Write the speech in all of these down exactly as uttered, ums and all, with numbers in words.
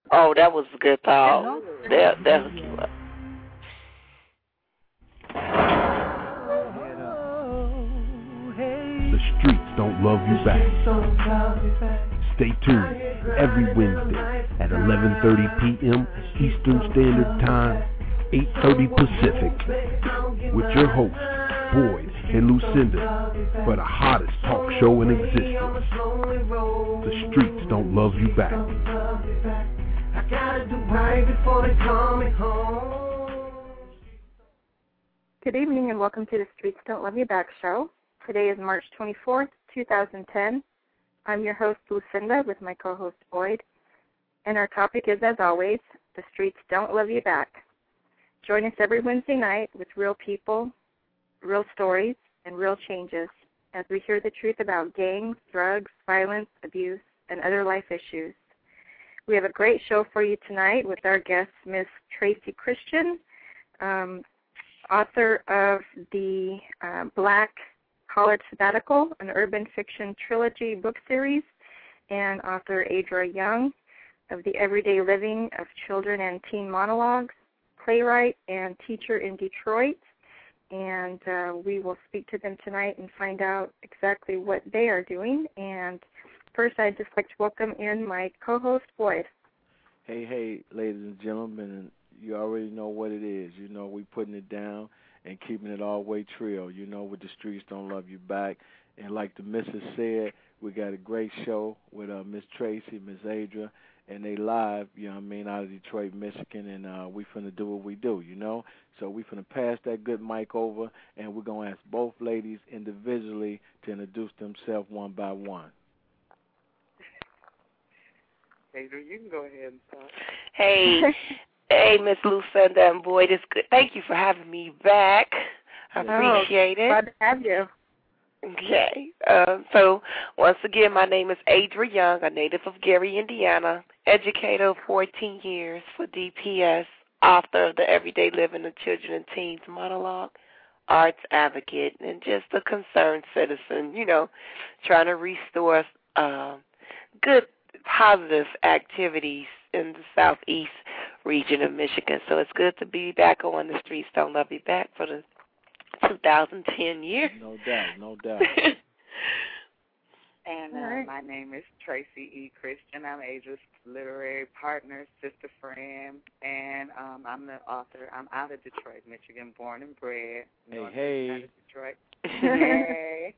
Oh, that was a good thought. They'll, they'll hook you up. The streets don't love you back. Stay tuned every Wednesday at eleven thirty p.m. Eastern Standard Time, eight thirty Pacific, with your hosts, Boyd and Lucinda, for the hottest talk show in existence. The streets don't love you back. I gotta do right before they call me home. Good evening and welcome to the Streets Don't Love You Back show. Today is March twenty-fourth, two thousand ten. I'm your host, Lucinda, with my co-host, Boyd. And our topic is, as always, the streets don't love you back. Join us every Wednesday night with real people, real stories, and real changes as we hear the truth about gangs, drugs, violence, abuse, and other life issues. We have a great show for you tonight with our guest, Miss Tracy Christian, um, author of the uh, Black College Sabbatical, an urban fiction trilogy book series, and author Adra Young of The Everyday Living of Children and Teen Monologues, playwright and teacher in Detroit. And uh, we will speak to them tonight and find out exactly what they are doing. And first, I'd just like to welcome in my co-host, Boyd. Hey, hey, ladies and gentlemen, you already know what it is. You know, we putting it down and keeping it all the way trio, you know, with the streets don't love you back. And like the missus said, we got a great show with uh, Miss Tracy, Miss Adra, and they live, you know what I mean, out of Detroit, Michigan, and uh, we finna do what we do, you know. So we finna pass that good mic over, and we're going to ask both ladies individually to introduce themselves one by one. Adra, you can go ahead and start. Hey. Hey, Miss Lucinda and Boyd, it's good. Thank you for having me back. I appreciate it. Glad to have you. Okay. Uh, so, once again, my name is Adra Young, a native of Gary, Indiana, educator of fourteen years for D P S, author of The Everyday Living of Children and Teens monologue, arts advocate, and just a concerned citizen, you know, trying to restore uh, good, positive activities in the southeast region of Michigan. So it's good to be back on the Streets Don't Love You Back for the two thousand ten year. No doubt, no doubt. And uh, right. My name is Tracy E. Christian. I'm Adra's literary partner, sister friend, and um, I'm the author. I'm out of Detroit, Michigan, born and bred. Hey, North hey. Out of Detroit. Hey.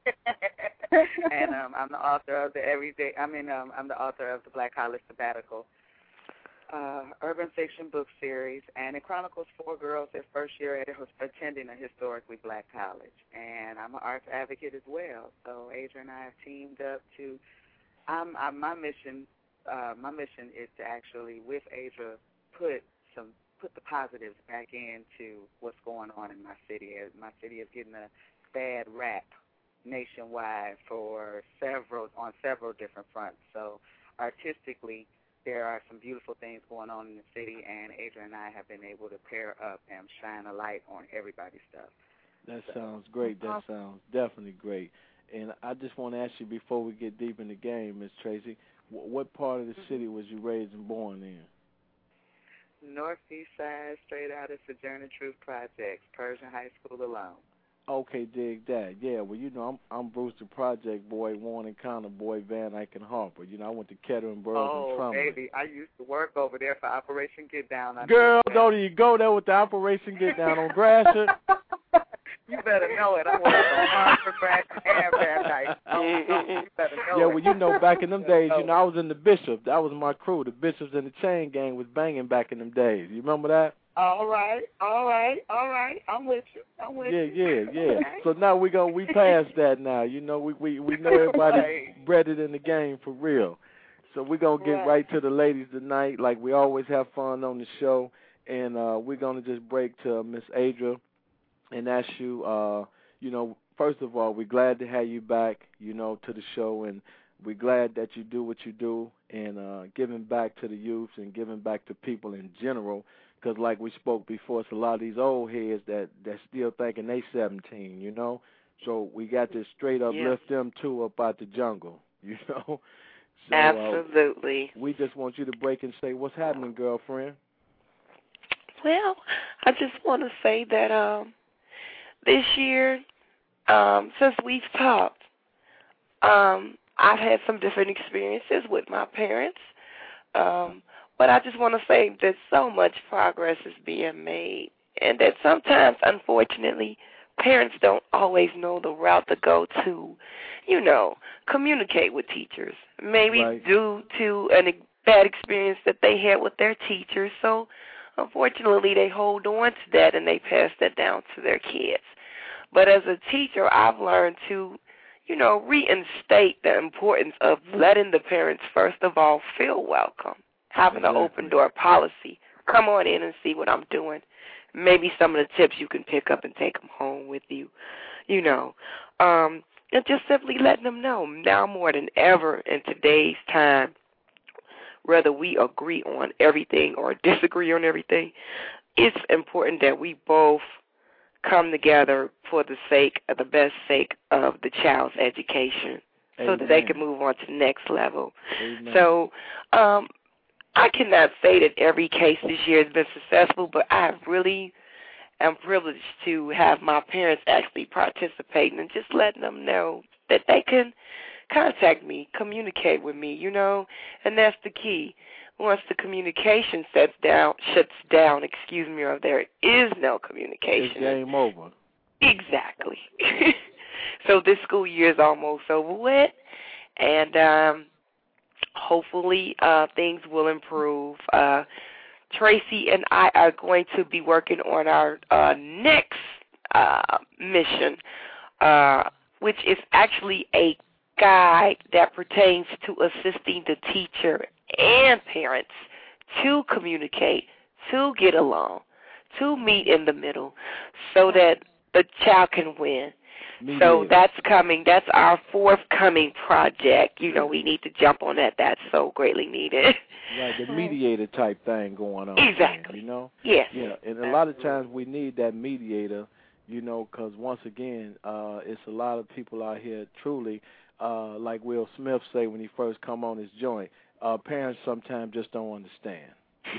And um, I'm the author of the Everyday. I mean, um, I'm the author of the Black College Sabbatical. Uh, urban fiction book series, and it chronicles four girls their first year at attending a historically black college. And I'm an arts advocate as well. So Adra and I have teamed up to. I'm, I'm my mission. Uh, my mission is to actually, with Adra, put some put the positives back into what's going on in my city. My city is getting a bad rap nationwide for several on several different fronts. So artistically, there are some beautiful things going on in the city, and Adra and I have been able to pair up and shine a light on everybody's stuff. That so. sounds great. That sounds definitely great. And I just want to ask you, before we get deep in the game, Miss Tracy, what part of the city was you raised and born in? Northeast side, straight out of Sojourner Truth Projects, Persian High School alone. Okay, dig that. Yeah, well, you know, I'm I'm Bruce the Project Boy, Warren County Boy, Van Dyke and Harper. You know, I went to Kettering, Burroughs, oh, and Trumbull. Oh, baby, I used to work over there for Operation Get Down. I Girl, don't you go there with the Operation Get Down on Gratiot? You better know it. I worked on Harper, Gratiot, and Van Dyke. You better know yeah, it. well, you know, back in them days, you know, I was in the Bishop. That was my crew. The Bishops and the Chain Gang was banging back in them days. You remember that? All right, all right, all right. I'm with you. I'm with yeah, you. Yeah, yeah, yeah. So now we go. We past that now. You know, we we we know everybody right. breaded in the game for real. So we're gonna get right. right to the ladies tonight, like we always have fun on the show, and uh, we're gonna just break to Miss Adra and ask you. Uh, you know, first of all, we're glad to have you back. You know, to the show, and we're glad that you do what you do, and uh, giving back to the youth and giving back to people in general. Because like we spoke before, it's a lot of these old heads that, that still thinking they seventeen, you know. So we got to straight up yeah. lift them, too, up out the jungle, you know. So, Absolutely. Uh, we just want you to break and say, what's happening, girlfriend? Well, I just want to say that um, this year, um, since we've talked, um, I've had some different experiences with my parents. Um, but I just want to say that so much progress is being made, and that sometimes, unfortunately, parents don't always know the route to go to, you know, communicate with teachers, maybe right. due to a bad experience that they had with their teachers. So, unfortunately, they hold on to that and they pass that down to their kids. But as a teacher, I've learned to, you know, reinstate the importance of letting the parents, first of all, feel welcome, having exactly. an open door policy. Come on in and see what I'm doing. Maybe some of the tips you can pick up and take them home with you, you know. Um, and just simply letting them know, now more than ever in today's time, whether we agree on everything or disagree on everything, it's important that we both come together for the sake of the best sake of the child's education. Amen. So that they can move on to the next level. Amen. So um, I cannot say that every case this year has been successful, but I really am privileged to have my parents actually participating and just letting them know that they can contact me, communicate with me, you know, and that's the key. Once the communication sets down, shuts down, excuse me, or there is no communication. It's game over. Exactly. So this school year is almost over with, and um, hopefully uh, things will improve. Uh, Tracy and I are going to be working on our uh, next uh, mission, uh, which is actually a guide that pertains to assisting the teacher and parents to communicate, to get along, to meet in the middle so that the child can win. Mediator. So that's coming. That's our forthcoming project. You know, we need to jump on that. That's so greatly needed. Right, the mediator type thing going on. Exactly. You know? Yes. Yeah, and a lot of times we need that mediator, you know, because once again, uh, it's a lot of people out here truly, uh, like Will Smith say when he first come on his joint, uh, parents sometimes just don't understand.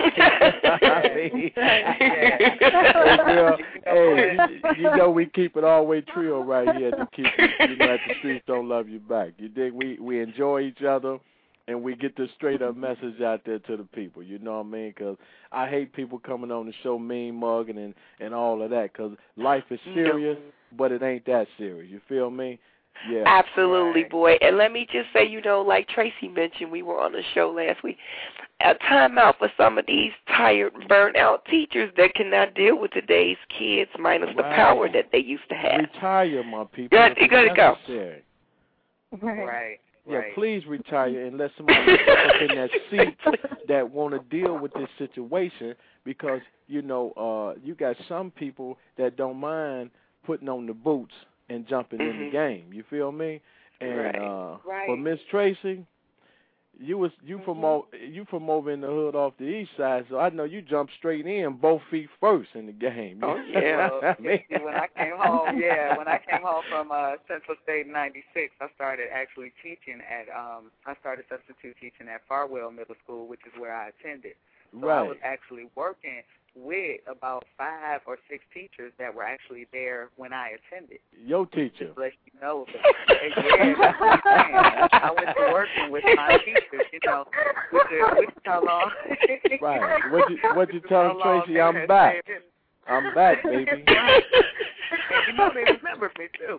I mean, hey, girl, hey, you, you know we keep it all way trio right here to keep you know at the streets don't love you back. You dig? We we enjoy each other, and we get this straight up message out there to the people. You know what I mean? Because I hate people coming on the show mean mugging and and all of that. Because life is serious, but it ain't that serious. You feel me? Yeah. Absolutely, right. boy. And let me just say, you know, like Tracy mentioned, we were on the show last week. A time out for some of these tired, burnt out teachers that cannot deal with today's kids, minus right. the power that they used to have. Retire, my people. Good, you gotta go. Right. Right. Yeah, right. please retire and let somebody step up in that seat that want to deal with this situation because, you know, uh, you got some people that don't mind putting on the boots and jumping mm-hmm. in the game. You feel me? And right. uh, right. for Miss Tracy, you was you mm-hmm. from o- you from over in the hood off the east side, so I know you jumped straight in, both feet first in the game. Oh yeah. Well, when I came home, yeah, when I came home from uh, Central State in ninety-six, I started actually teaching at um, I started substitute teaching at Farwell Middle School, which is where I attended. So right. I was actually working with about five or six teachers that were actually there when I attended. Your teacher. Just let you know that. Yeah, that's what I'm saying. I went to working with my teachers, you know, with the, with how long. Right. What you what you tell them, Tracy? I'm back. I'm back, baby. And you know they remember me too.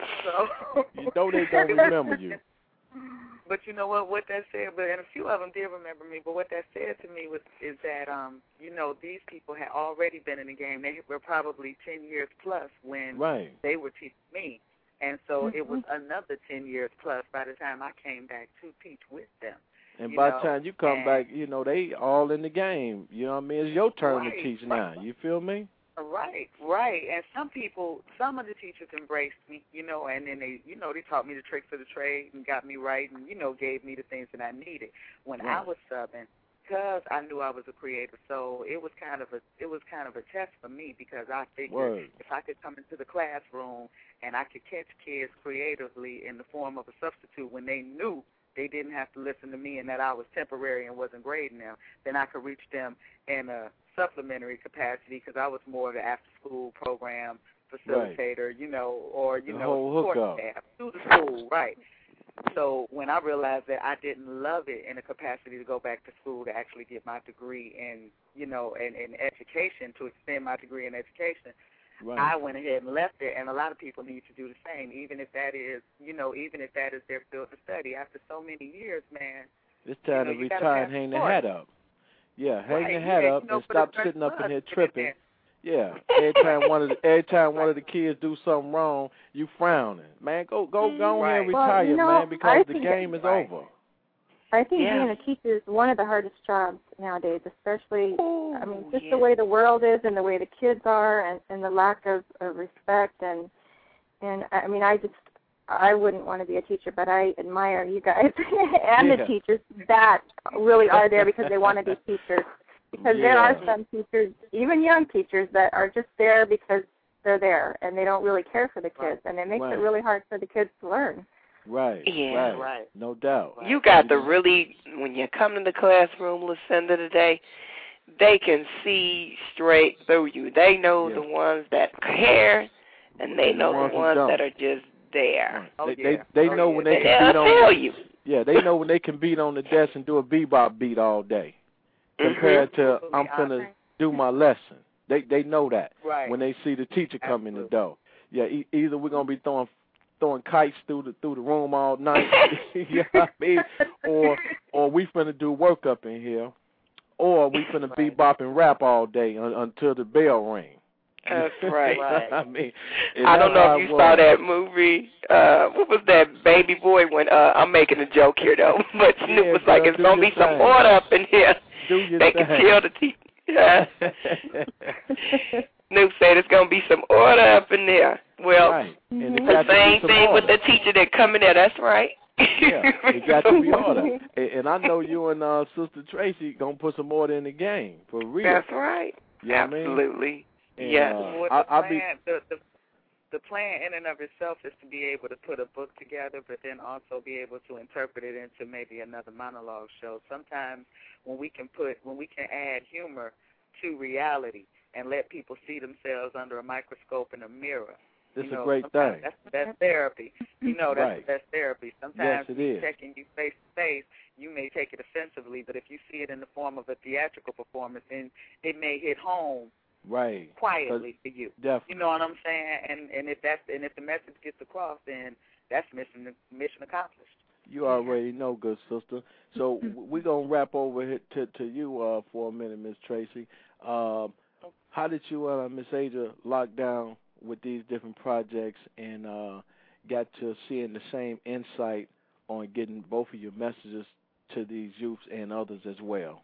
So you know they don't remember you. But you know what? What that said, but and a few of them did remember me. But what that said to me was is that um, you know, these people had already been in the game. They were probably ten years plus when right. they were teaching me, and so mm-hmm. it was another ten years plus by the time I came back to teach with them. And you by know? the time you come and, back, you know they all in the game. You know what I mean? It's your turn right, to teach right. now. You feel me? Right, right. And some people, some of the teachers embraced me, you know, and then they, you know, they taught me the tricks of the trade and got me right and, you know, gave me the things that I needed when right. I was subbing because I knew I was a creator. So it was kind of a, it was kind of a test for me because I figured Word. if I could come into the classroom and I could catch kids creatively in the form of a substitute when they knew they didn't have to listen to me and that I was temporary and wasn't grading them, then I could reach them in a supplementary capacity because I was more of the after-school program facilitator, right. you know, or, you the know, support staff through the school, right. So when I realized that I didn't love it in a capacity to go back to school to actually get my degree in, you know, in, in education, to extend my degree in education, right. I went ahead and left it, and a lot of people need to do the same, even if that is, you know, even if that is their field of study. After so many years, man. It's time you know, to retire and hang the hat up. Yeah, hang right. the hat yeah, up you know, and stop sitting up in here tripping. In Yeah, every time one of the every time one of the kids do something wrong, you frowning. Man, go go go right. on and retire, well, you know, man, because I the game is right. over. I think yeah. being a teacher is one of the hardest jobs nowadays, especially, Ooh, I mean, just yeah. the way the world is and the way the kids are and, and the lack of, of respect. And, and, I mean, I just, I wouldn't want to be a teacher, but I admire you guys and yeah. the teachers that really are there because they want to be teachers. Because yeah. there are some teachers, even young teachers, that are just there because they're there and they don't really care for the kids. And it makes right. it really hard for the kids to learn. Right, Yeah. right, right. no doubt. You got to really, when you come in the classroom, Lucinda, today, they can see straight through you. They know yeah. the ones that care, and they know the ones, the ones that are just there. Oh, they, yeah. they, they oh, know yeah. when they and can beat they'll on. tell you. Yeah, they know when they can beat on the desk and do a bebop beat all day, compared mm-hmm. to I'm finna do my lesson. They they know that right. when they see the teacher come Absolutely. in the door. Yeah, e- either we're gonna be throwing throwing kites through the through the room all night, you know what I mean? Or or we finna do work up in here, or we finna right. bebop and rap all day un- until the bell ring. That's right. right. I mean, I don't know if you saw that movie. Uh, what was that, Baby Boy? When uh, I'm making a joke here though, but Snoop yeah, was girl, like, "It's gonna be thing. some order up in here." Do your they thing. can tell the teacher. Yeah. Snoop said it's gonna be some order up in there. Well, right. and mm-hmm. the same thing order. with the teacher that come in there. That's right. Yeah, it got to be order. And, and I know you and uh, Sister Tracy gonna put some order in the game for real. That's right. You know Absolutely. I mean? Yes. Uh, Well, the, I, I'll plan, be... the, the, the plan in and of itself is to be able to put a book together, but then also be able to interpret it into maybe another monologue show. Sometimes when we can put, when we can add humor to reality and let people see themselves under a microscope and a mirror. It's you know, a great thing. That's the best therapy. You know, that's right. the best therapy. Sometimes yes, it is. checking you face to face, you may take it offensively, but if you see it in the form of a theatrical performance, then it may hit home right. quietly to you. Definitely. You know what I'm saying? And and if that's and if the message gets across, then that's mission mission accomplished. You already know, good sister. So we're gonna wrap over here to to you uh, for a minute, Miss Tracy. Um, how did you, uh, Miss Adria, lock down with these different projects and uh, got to seeing the same insight on getting both of your messages to these youths and others as well?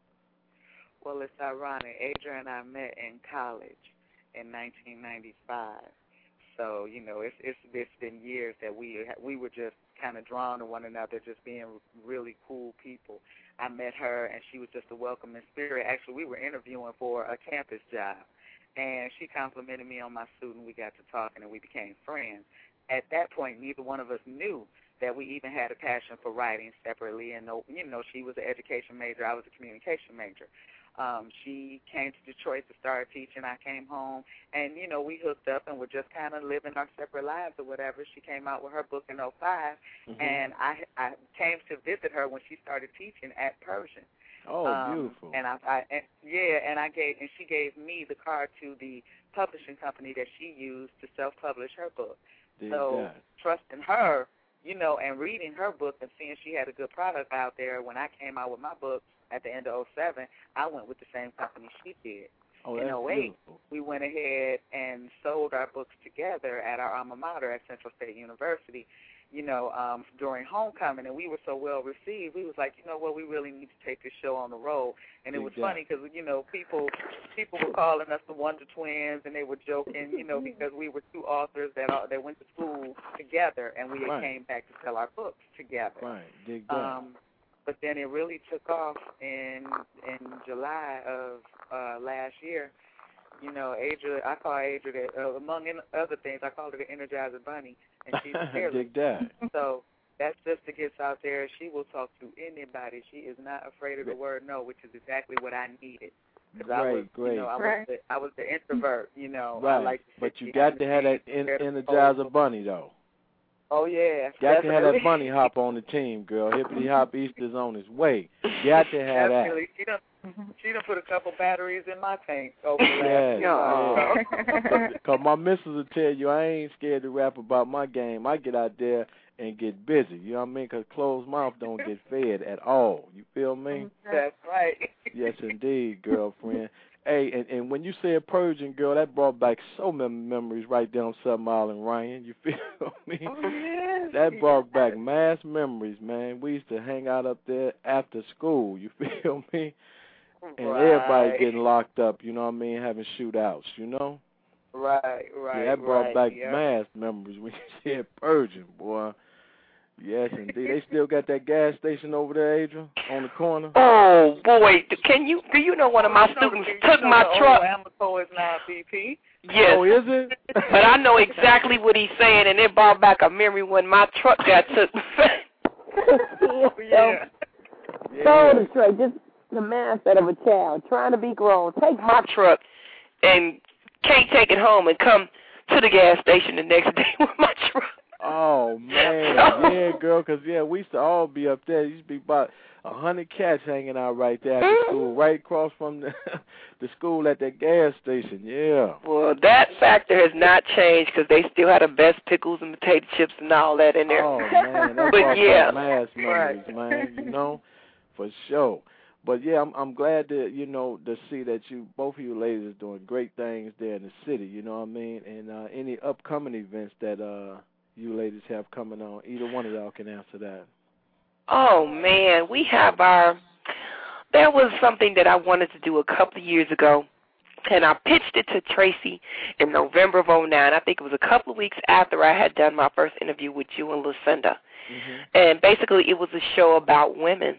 Well, it's ironic. Adria and I met in college in nineteen ninety-five. So, you know, it's it's it's been years that we we were just kind of drawn to one another, just being really cool people. I met her, and she was just a welcoming spirit. Actually, we were interviewing for a campus job, and she complimented me on my suit, and we got to talking, and we became friends. At that point, neither one of us knew that we even had a passion for writing separately. And, you know, she was an education major. I was a communication major. Um, she came to Detroit to start teaching. I came home, and, you know, we hooked up and were just kind of living our separate lives or whatever. She came out with her book in oh five, mm-hmm. and I, I came to visit her when she started teaching at Persian. Oh, um, beautiful. And I, I and, yeah, and I gave, and she gave me the card to the publishing company that she used to self-publish her book. Did so that. trusting her, you know, and reading her book and seeing she had a good product out there, when I came out with my book at the end of oh seven, I went with the same company she did. Oh, in that's oh eight, beautiful. We went ahead and sold our books together at our alma mater at Central State University, you know, um, during homecoming, and we were so well received. We was like, you know what, we really need to take this show on the road. And it was Exactly. funny because, you know, people people were calling us the Wonder Twins, and they were joking, you know, because we were two authors that uh, that went to school together, and we right. came back to sell our books together. Right, dig that. Um, but then it really took off in in July of uh, last year. You know, Adria, I call Adria, the, uh, among other things, I called her the Energizer Bunny, and she's fearless. Dig that. So that sister gets out there, she will talk to anybody. She is not afraid of the word no, which is exactly what I needed. Because I was, great. you know, I was, right. the, I was the introvert, you know. Right. I like to but you got to have that en- Energizer bunny, though. Oh, yeah. Got definitely. to have that bunny hop on the team, girl. Hippity hop Easter's on his way. Got to have definitely. that. She done, she done put a couple batteries in my tank over the last yeah, Because my missus will tell you I ain't scared to rap about my game. I get out there and get busy. You know what I mean? Because closed mouth don't get fed at all. You feel me? That's right. Yes, indeed, girlfriend. Hey, and, and when you said purging, girl, that brought back so many memories right there on Seven Mile and Ryan. You feel me? Oh, yes. That brought back mass memories, man. We used to hang out up there after school. You feel me? And right. everybody getting locked up, you know what I mean, having shootouts, you know? Right, right, Yeah, that brought right, back yeah. mass memories when you said purging, boy. Yes, indeed. They still got that gas station over there, Adrian, on the corner? Oh, boy. Can you, do you know one of my you know students the, took you know my the truck? Old Amoco is now B P. Yes. Oh, is it? But I know exactly what he's saying, and it brought back a memory when my truck got took. Oh, yeah. yeah. So the truck, just the mindset of a child, trying to be grown. Take my truck and can't take it home and come to the gas station the next day with my truck. Oh, man. Yeah, girl, because, yeah, we used to all be up there. There used to be about a hundred cats hanging out right there at the school, right across from the, the school at that gas station, yeah. Well, that factor has not changed because they still had the best pickles and potato chips and all that in there. Oh, man, that but brought yeah. back mass memories, man, you know, for sure. But, yeah, I'm I'm glad to, you know, to see that you, both of you ladies are doing great things there in the city, you know what I mean, and uh, any upcoming events that uh, you ladies have coming on, either one of y'all can answer that. Oh, man, we have our, there was something that I wanted to do a couple of years ago, and I pitched it to Tracy in November of oh nine. I think it was a couple of weeks after I had done my first interview with you and Lucinda. Mm-hmm. And basically it was a show about women,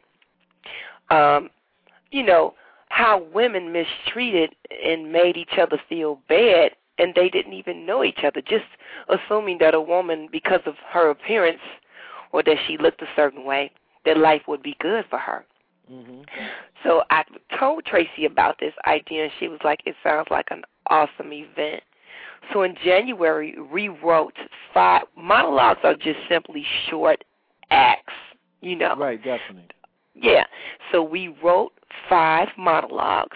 um, you know, how women mistreated and made each other feel bad, and they didn't even know each other, just assuming that a woman, because of her appearance or that she looked a certain way, that life would be good for her. Mm-hmm. So I told Tracy about this idea, and she was like, it sounds like an awesome event. So in January, we wrote five. Monologues are just simply short acts, you know. Right, definitely. Yeah. So we wrote five monologues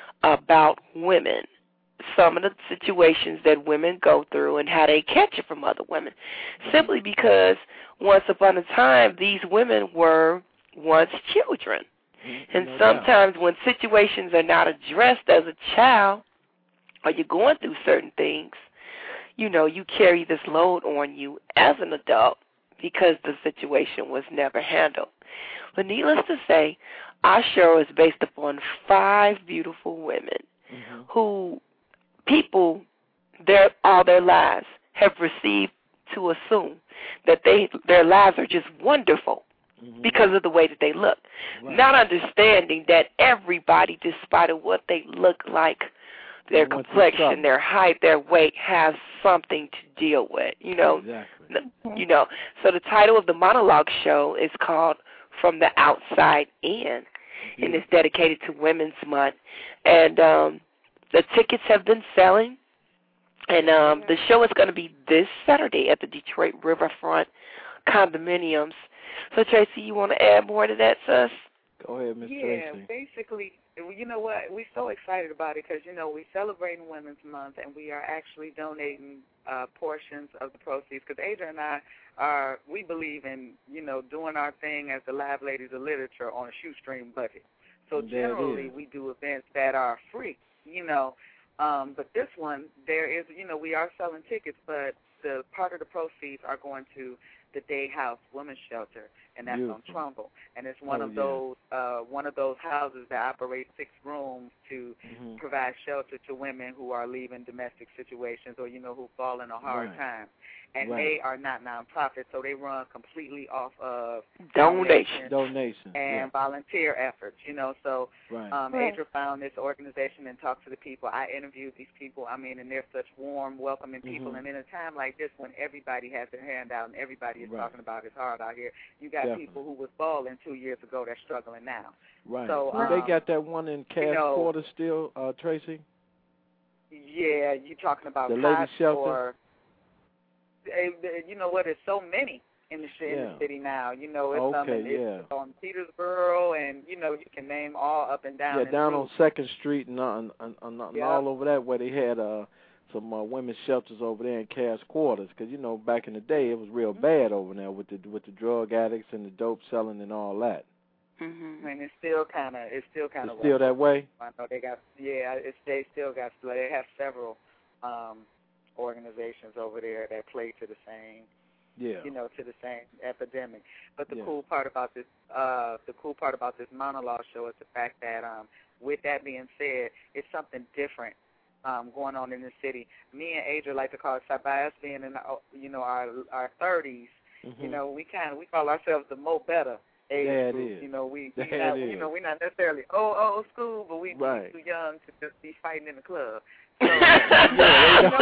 about women, some of the situations that women go through and how they catch it from other women, simply because once upon a time these women were once children. Mm-hmm. And no sometimes doubt. When situations are not addressed as a child or you're going through certain things, you know, you carry this load on you as an adult because the situation was never handled. But needless to say, our show is based upon five beautiful women mm-hmm. who people their all their lives have received to assume that they their lives are just wonderful mm-hmm. because of the way that they look, right. Not understanding that everybody, despite of what they look like, their complexion, their height, their weight, has something to deal with. You know, exactly. You know. So the title of the monologue show is called From the Outside In, mm-hmm. and it's dedicated to Women's Month, and um, the tickets have been selling, and um, the show is going to be this Saturday at the Detroit Riverfront Condominiums. So, Tracy, you want to add more to that, sis? Go ahead, Miss yeah, Tracy. Yeah, basically, you know what? We're so excited about it because, you know, we're celebrating Women's Month, and we are actually donating uh, portions of the proceeds because Adrian and I are, we believe in, you know, doing our thing as the Live Ladies of Literature on a shoestring budget. So generally, we do events that are free. You know, um, but this one, there is, you know, we are selling tickets, but the part of the proceeds are going to the Day House Women's Shelter. and that's Beautiful. on Trumbull. And it's one oh, of yeah. those uh, one of those houses that operate six rooms to mm-hmm. provide shelter to women who are leaving domestic situations or, you know, who fall in a hard right. time. And right. they are not nonprofit, so they run completely off of donations, donations, and yeah. volunteer efforts. You know, so right. um, right. Adra found this organization and talked to the people. I interviewed these people. I mean, and they're such warm, welcoming people. Mm-hmm. And in a time like this, when everybody has their hand out and everybody is right. talking about it's hard out here, you got Definitely. people who was balling two years ago that's struggling now. Right. So um, they got that one in Cass you know, Quarter still, uh, Tracy? Yeah, you talking about the lady shelter? Or, you know what? There's so many in the, in yeah. the city now. You know, it's, okay, um, it's yeah. on Petersboro, and you know you can name all up and down. Yeah, and down through. on Second Street and, uh, and, and, and, and yep. all over that where they had uh, some uh, women's shelters over there in Cass Quarters. Because you know back in the day it was real mm-hmm. bad over there with the with the drug addicts and the dope selling and all that. Mm-hmm. And it's still kind of it's still kind of it's still that way. I know they got yeah, it's they still got they have several um, organizations over there that play to the same. Yeah. You know, to the same epidemic. But the yeah. cool part about this, uh, the cool part about this monologue show is the fact that, um, with that being said, it's something different um, going on in the city. Me and Adra like to call it by us being in, our, you know, our our thirties. Mm-hmm. You know, we kind of we call ourselves the Mo Better age yeah, group. It is. You know, we, we yeah, not, you know, we're not necessarily old old school, but we right. too young to just be fighting in the club. So, yeah, you know,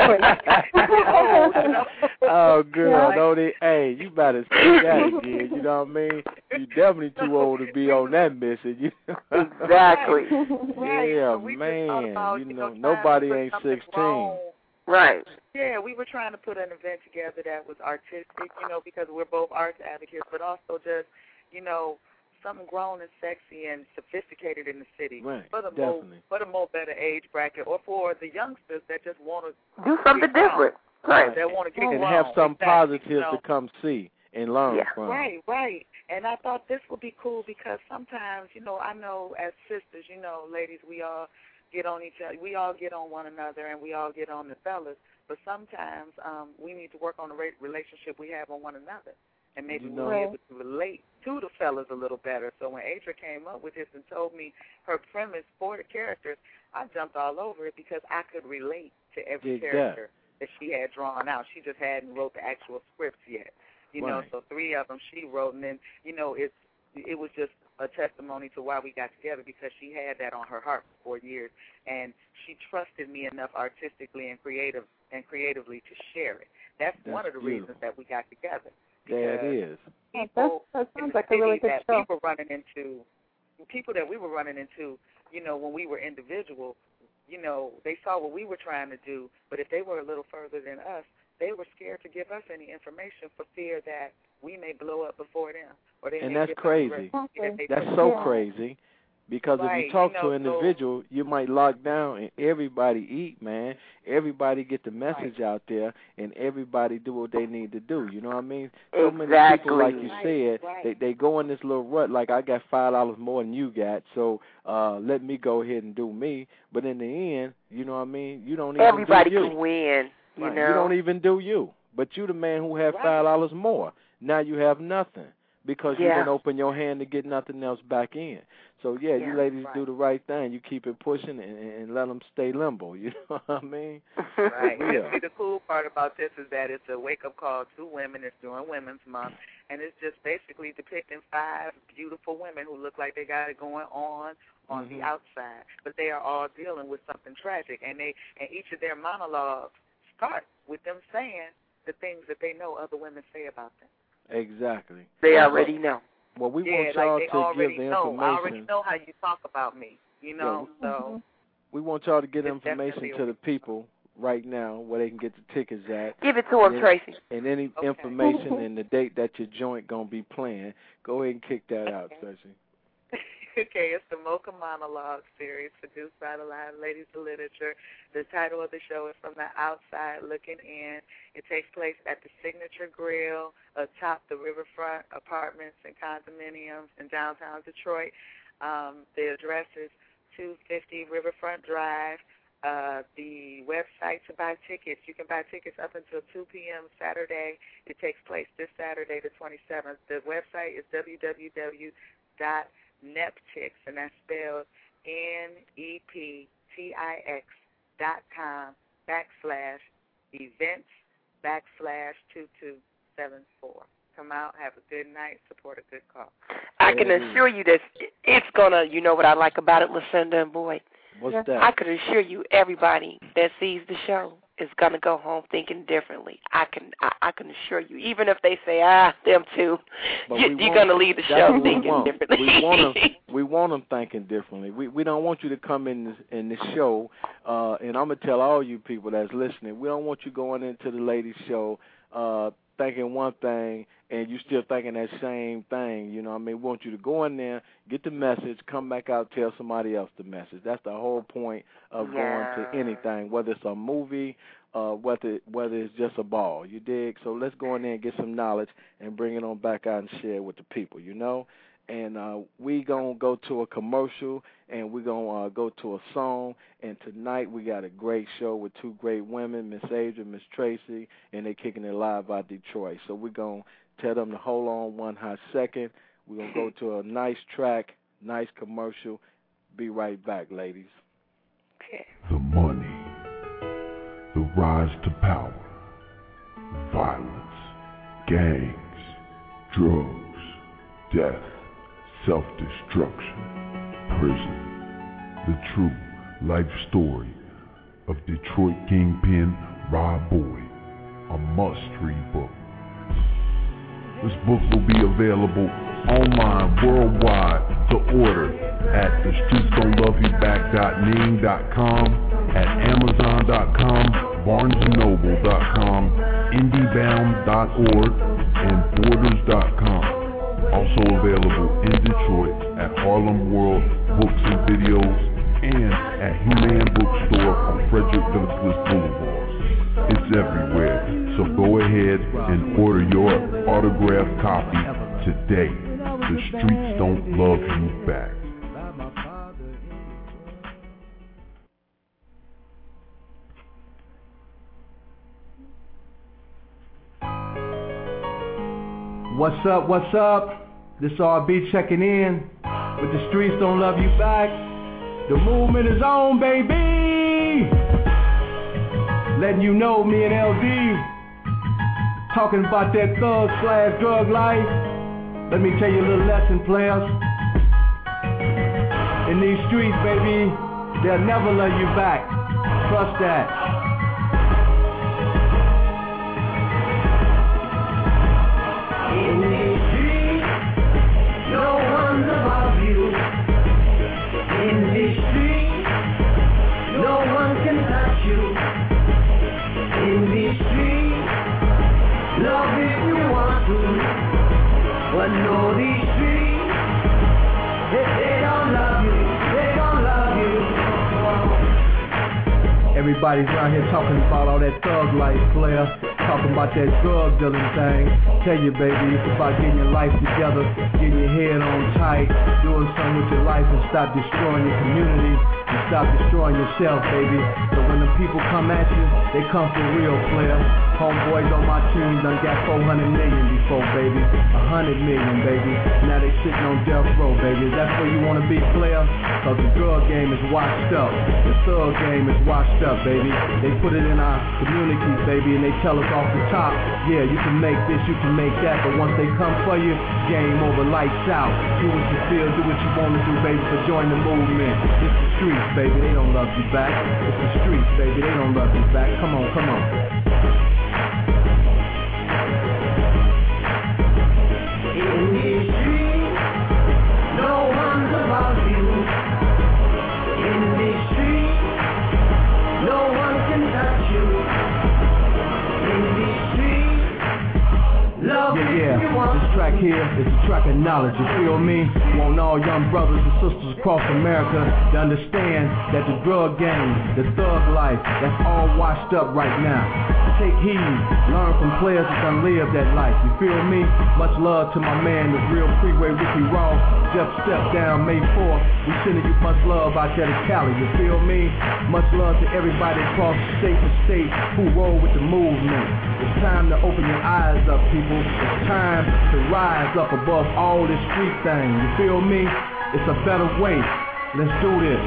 exactly. Oh, girl, yeah. don't they? Hey, you better say that again. You know what I mean? You definitely too old to be on that mission. You know? Exactly. Right. Yeah, so we man. Just about, you you know, know nobody ain't sixteen. Right. Yeah, we were trying to put an event together that was artistic, you know, because we're both arts advocates, but also just, you know, something grown and sexy and sophisticated in the city right, for the definitely. more for the more better age bracket, or for the youngsters that just want to do something different, right? That want to get and grown. have something exactly. positive you know? to come see and learn yeah. from. Right, right. And I thought this would be cool because sometimes, you know, I know as sisters, you know, ladies, we all get on each other, we all get on one another, and we all get on the fellas. But sometimes um, we need to work on the relationship we have on one another. And maybe you know, we'll be able to relate to the fellas a little better. So when Adra came up with this and told me her premise for the characters, I jumped all over it because I could relate to every Dig character that. that she had drawn out. She just hadn't wrote the actual scripts yet. You right. know, so three of them she wrote, and then, you know, it's it was just a testimony to why we got together because she had that on her heart for four years, and she trusted me enough artistically and creative and creatively to share it. That's, That's one of the beautiful. reasons that we got together. That is. People that, that sounds in the like city a really good that show. we were running into, people that we were running into, you know, when we were individual, you know, they saw what we were trying to do, but if they were a little further than us, they were scared to give us any information for fear that we may blow up before them. Or they and may that's give crazy. Us that that's so yeah. crazy. Because right. if you talk you know, to an individual, so, you might lock down and everybody eat, man. Everybody get the message right. out there, and everybody do what they need to do. You know what I mean? So exactly. many people, like you right. said, right. they they go in this little rut. Like I got five dollars more than you got, so uh, let me go ahead and do me. But in the end, you know what I mean? You don't even everybody do you. can win. You right. know, you don't even do you. But you the man who had right. five dollars more. Now you have nothing. Because yeah. you didn't open your hand to get nothing else back in. So, yeah, yeah. you ladies right. do the right thing. You keep it pushing and, and let them stay limbo. You know what I mean? Right. Yeah. See, the cool part about this is that it's a wake-up call to women. It's during Women's Month, and it's just basically depicting five beautiful women who look like they got it going on on mm-hmm. the outside, but they are all dealing with something tragic, and they and each of their monologues start with them saying the things that they know other women say about them. Exactly. They already know. Well, we yeah, want y'all like they to already give the know. information. I already know how you talk about me, you know, yeah, so. We want y'all to get It's information to the people right now where they can get the tickets at. Give it to them, and, Tracy. And any okay. information and the date that your joint going to be playing, go ahead and kick that okay. out, Tracy. Okay, it's the Mocha Monologue series produced by the Live Ladies of Literature. The title of the show is From the Outside Looking In. It takes place at the Signature Grill atop the Riverfront Apartments and Condominiums in downtown Detroit. Um, the address is two fifty Riverfront Drive, Uh, the website to buy tickets, you can buy tickets up until two p.m. Saturday. It takes place this Saturday, the twenty-seventh. The website is w w w dot neptix, and that's spelled N E P T I X dot com backslash events backslash two two seven four. Come out, have a good night, support a good cause. I can assure you that it's going to, you know what I like about it, Lucinda and Boyd? What's that? I can assure you everybody that sees the show is going to go home thinking differently. I can I, I can assure you, even if they say, ah, them too, you, you're going to leave the show thinking differently. We want them, we want them thinking differently. We we don't want you to come in this, in this show, uh, and I'm going to tell all you people that's listening, we don't want you going into the ladies' show uh, thinking one thing and you still thinking that same thing. You know what I mean? We want you to go in there, get the message, come back out, tell somebody else the message. That's the whole point of yeah. going to anything, whether it's a movie, uh, whether whether it's just a ball. You dig? So let's go in there and get some knowledge and bring it on back out and share it with the people, you know? And uh, we going to go to a commercial, and we're going to uh, go to a song. And tonight we got a great show with two great women, Miss Adrian, Miss Tracy, and they kicking it live out Detroit. So we're going to tell them to hold on one hot second. We're going to go to a nice track, nice commercial. Be right back, ladies. Okay. The money, the rise to power, violence, gangs, drugs, death, self-destruction, prison. The true life story of Detroit Kingpin Rob Boyd, a must-read book. This book will be available online worldwide to order at the streets don't love you back dot ning dot com, at amazon dot com, barnes and noble dot com, indie bound dot org, and borders dot com. Also available in Detroit at Harlem World Books and Videos and at Human Bookstore on Frederick Douglass Boulevard. It's everywhere, so go ahead and order your autographed copy today. The streets don't love you back. What's up, what's up? This R B checking in with the streets don't love you back. The movement is on, baby. Letting you know me and L D talking about that thug slash drug life. Let me tell you a little lesson, players. In these streets, baby, they'll never love you back. Trust that. In these streets, no one's above you. In these streets, no one can touch you. In these streets, love if you want to, but know these streets, if they don't love you, they don't love you. Everybody's around here talking about all that thug life, player. Talking about that drug dealing thing. Tell you, baby, it's about getting your life together, getting your head on tight, doing something with your life and stop destroying your community and stop destroying yourself, baby. So when the people come at you, they come for real, player. Homeboys on my team done got four hundred million before, baby. one hundred million, baby. Now they sitting on death row, baby. Is that where you want to be, player? Cause the drug game is washed up. The thug game is washed up, baby. They put it in our communities, baby, and they tell us off the top, yeah, you can make this, you can make that, but once they come for you, game over, lights out. Do what you feel, do what you want to do, baby, but join the movement. It's the streets, baby, they don't love you back. It's the streets, baby, they don't love you back. Come on, come on. In these streets, no one's above you. In these streets, no one can touch you. In these streets, love yeah, yeah. If you want to. track here is a track of knowledge, you feel me? Want all young brothers and sisters across America to understand that the drug game, the thug life, that's all washed up right now. Take heed, learn from players that done lived that life, you feel me? Much love to my man, the real freeway Ricky Ross. Jeff Step Down May fourth. We sending you much love out there to Cali, you feel me? Much love to everybody across state to state who roll with the movement. It's time to open your eyes up, people. It's time to rise up above all this street thing, you feel me? It's a better way. Let's do this.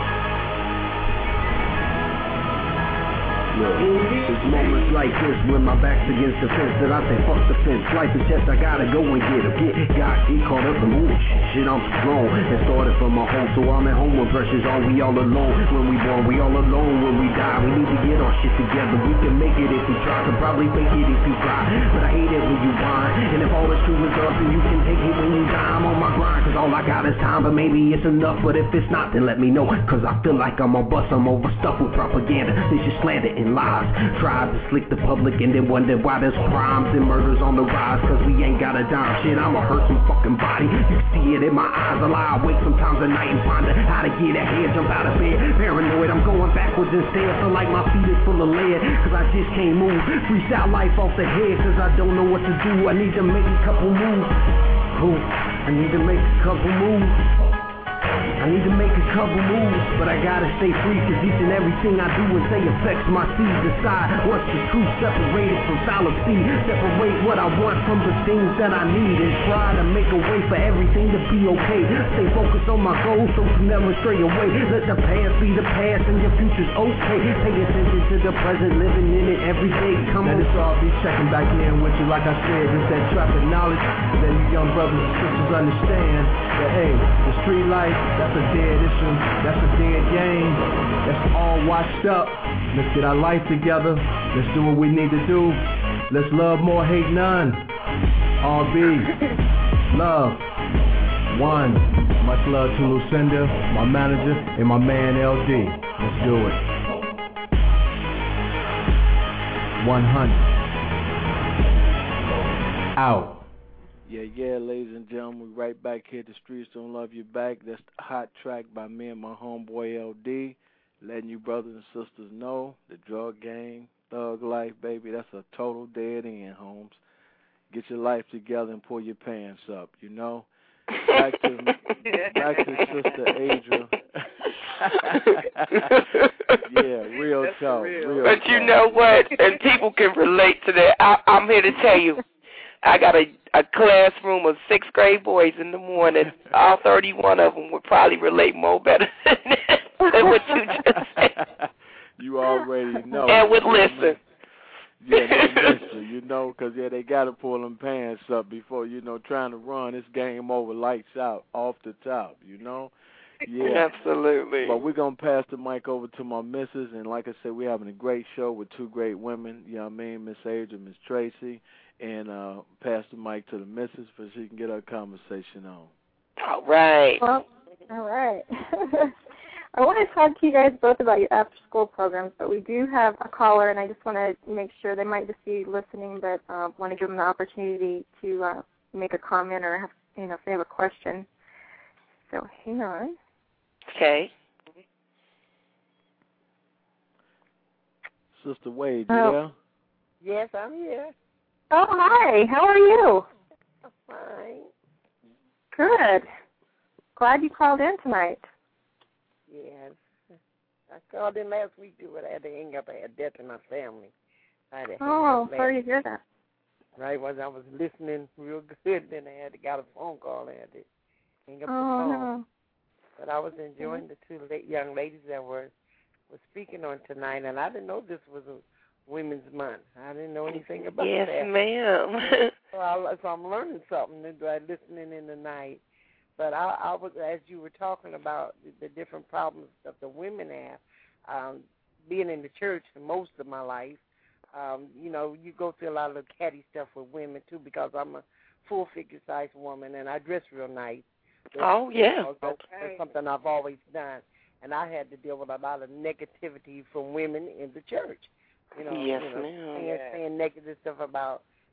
It's moments like this when my back's against the fence that I say fuck the fence. Life is just I gotta go and get him. Get got get caught up in moving shit. I'm strong. It started from my home, so I'm at home when pressure's on. We all alone when we born, we all alone when we die. We need to get our shit together. We can make it if we try. Can probably fake it if you try. But I hate it when you whine. And if all that's true is us, then you can take it when you die. I'm on my grind, cause all I got is time. But maybe it's enough. But if it's not, then let me know. Cause I feel like I'm on bust. I'm overstuffed with propaganda. This is slander and lies. Try to slick the public and then wonder why there's crimes and murders on the rise. Cause we ain't got a dime. Shit, I'ma hurt some fucking body. You see it in my eyes. I lie awake sometimes at night and find out how to get ahead. Jump out of bed, paranoid. I'm going backwards instead. Feel like my feet is full of lead. Cause I just can't move. Freestyle life off the head. Cause I don't know what to do. I need to make a couple moves. Oh, I need to make a couple moves. I need to make a couple moves, but I gotta stay free, cause each and everything I do and say affects my seed. Decide what's the truth, separated from fallacy. Separate what I want from the things that I need, and try to make a way for everything to be okay. Stay focused on my goals so to never stray away. Let the past be the past and your future's okay. Pay attention to the present, living in it every day. Come Let on. us all be checking back in with you, like I said. It's that track of knowledge. Let you young brothers and sisters understand that, hey, the street life, that's a dead issue, that's a dead game, that's all washed up. Let's get our life together, let's do what we need to do. Let's love more, hate none. R B, love, one. Much love to Lucinda, my manager, and my man L D. Let's do it. one hundred. Out. Yeah, yeah, ladies and gentlemen, we right back here. The Streets Don't Love You Back. That's the hot track by me and my homeboy L D, letting you brothers and sisters know the drug game, thug life, baby, that's a total dead end, Holmes. Get your life together and pull your pants up, you know. Back to back to Sister Adria. Yeah, real That's talk. Real. Real but talk. you know what? And people can relate to that. I, I'm here to tell you, I got a, a classroom of sixth grade boys in the morning. All thirty-one of them would probably relate more better than what you just said. You already know. And would listen. Yeah, they listen, you know, because, yeah, they got to pull them pants up before, you know, trying to run this game over, lights out, off the top, you know. Yeah. Absolutely. But we're going to pass the mic over to my missus, and like I said, we're having a great show with two great women, you know what I mean, Miss Adria, Miss Tracy, and uh, pass the mic to the missus so she can get her conversation on. All right. Well, all right. I want to talk to you guys both about your after-school programs, but we do have a caller, and I just want to make sure they might just be listening, but uh, want to give them the opportunity to uh, make a comment or, have, you know, if they have a question. So hang on. Okay. Sister Wade, you Oh. there? Yes, I'm here. Oh, hi. How are you? I'm fine. Good. Glad you called in tonight. Yes. I called in last week too, but I had to hang up. I had death in my family. I had to hang Oh, up sorry last- to hear that. Right when I was listening real good, then I had to got a phone call and I had to hang up Oh, the phone. no. But I was enjoying the two la- young ladies that were were speaking on tonight, and I didn't know this was a Women's Month. I didn't know anything about yes, that. ma'am. So, I, so I'm learning something by listening in the night. But I, I was, as you were talking about the, the different problems that the women have, um, being in the church for most of my life, um, you know, you go through a lot of the catty stuff with women too, because I'm a full figure size woman and I dress real nice. Oh, yeah. That's, that's something I've always done, and I had to deal with a lot of negativity from women in the church. You know, Yes, you know, ma'am. saying, saying negative stuff about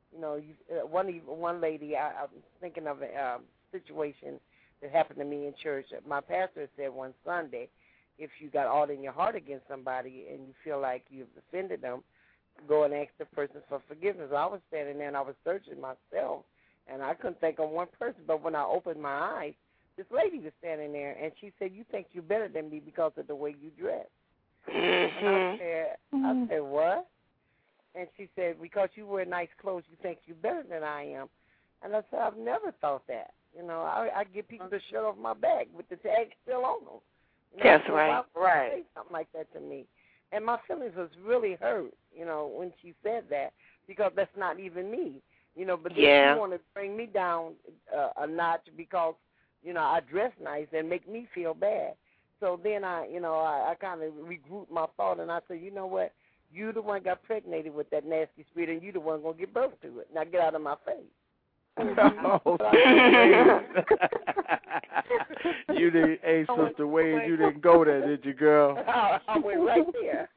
You know, you, uh, one one lady, I, I'm thinking of a um, situation that happened to me in church. My pastor said one Sunday, if you got all in your heart against somebody and you feel like you've offended them, go and ask the person for forgiveness. I was standing there and I was searching myself, and I couldn't think of one person. But when I opened my eyes, this lady was standing there, and she said, "You think you're better than me because of the way you dress?" Mm-hmm. And I said, I said, "What?" And she said, "Because you wear nice clothes, you think you're better than I am." And I said, "I've never thought that. You know, I, I get people to shirt off my back with the tag still on them." You know, That's so right. why would you say something like that to me? And my feelings was really hurt, you know, when she said that, because that's not even me, you know. But then yeah. she wanted to bring me down uh, a notch because, you know, I dress nice and make me feel bad. So then I, you know, I, I kind of regrouped my thought, and I said, you know what? You the one got pregnated with that nasty spirit, and you the one going to give birth to it. Now get out of my face. Oh, you didn't, hey, Sister Wade, you didn't go there, did you, girl? I, I went right there.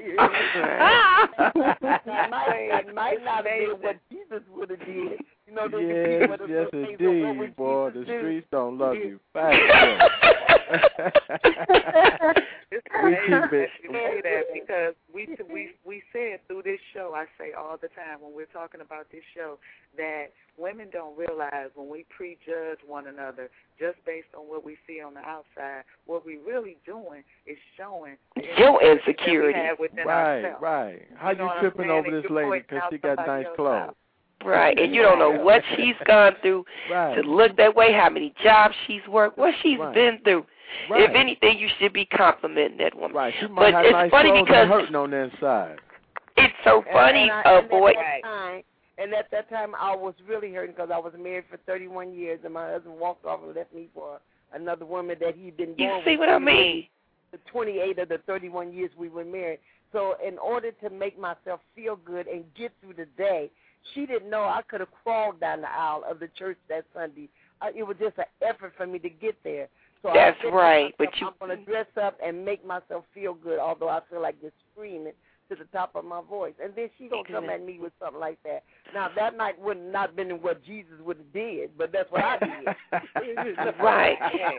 I might, I might not have been what Jesus would have did. You know, yes, yes, indeed, boy. The streets don't love you. Fact, It's amazing that you say that, because we we we said through this show, I say all the time when we're talking about this show, that women don't realize when we prejudge one another just based on what we see on the outside, what we really doing is showing your insecurity. That we have within right, ourselves. right. How you, know you tripping over this lady because she got nice clothes? Out. Right, and you don't know what she's gone through right. to look that way, how many jobs she's worked, what she's right. been through. Right. If anything, you should be complimenting that woman. Right, she might but have it's nice funny clothes because and hurting on the inside. It's so funny, and, and uh, and boy. At that time, and at that time, I was really hurting because I was married for thirty-one years, and my husband walked off and left me for another woman that he'd been going You with. see what I mean? The twenty-eight of the thirty-one years we were married. So in order to make myself feel good and get through the day, she didn't know I could have crawled down the aisle of the church that Sunday. Uh, it was just an effort for me to get there. So That's I said right, myself, but you. I'm going to dress up and make myself feel good, although I feel like just screaming to the top of my voice. And then she going to come at me with something like that. Now, that night would not been what Jesus would have did, but that's what I did. Right.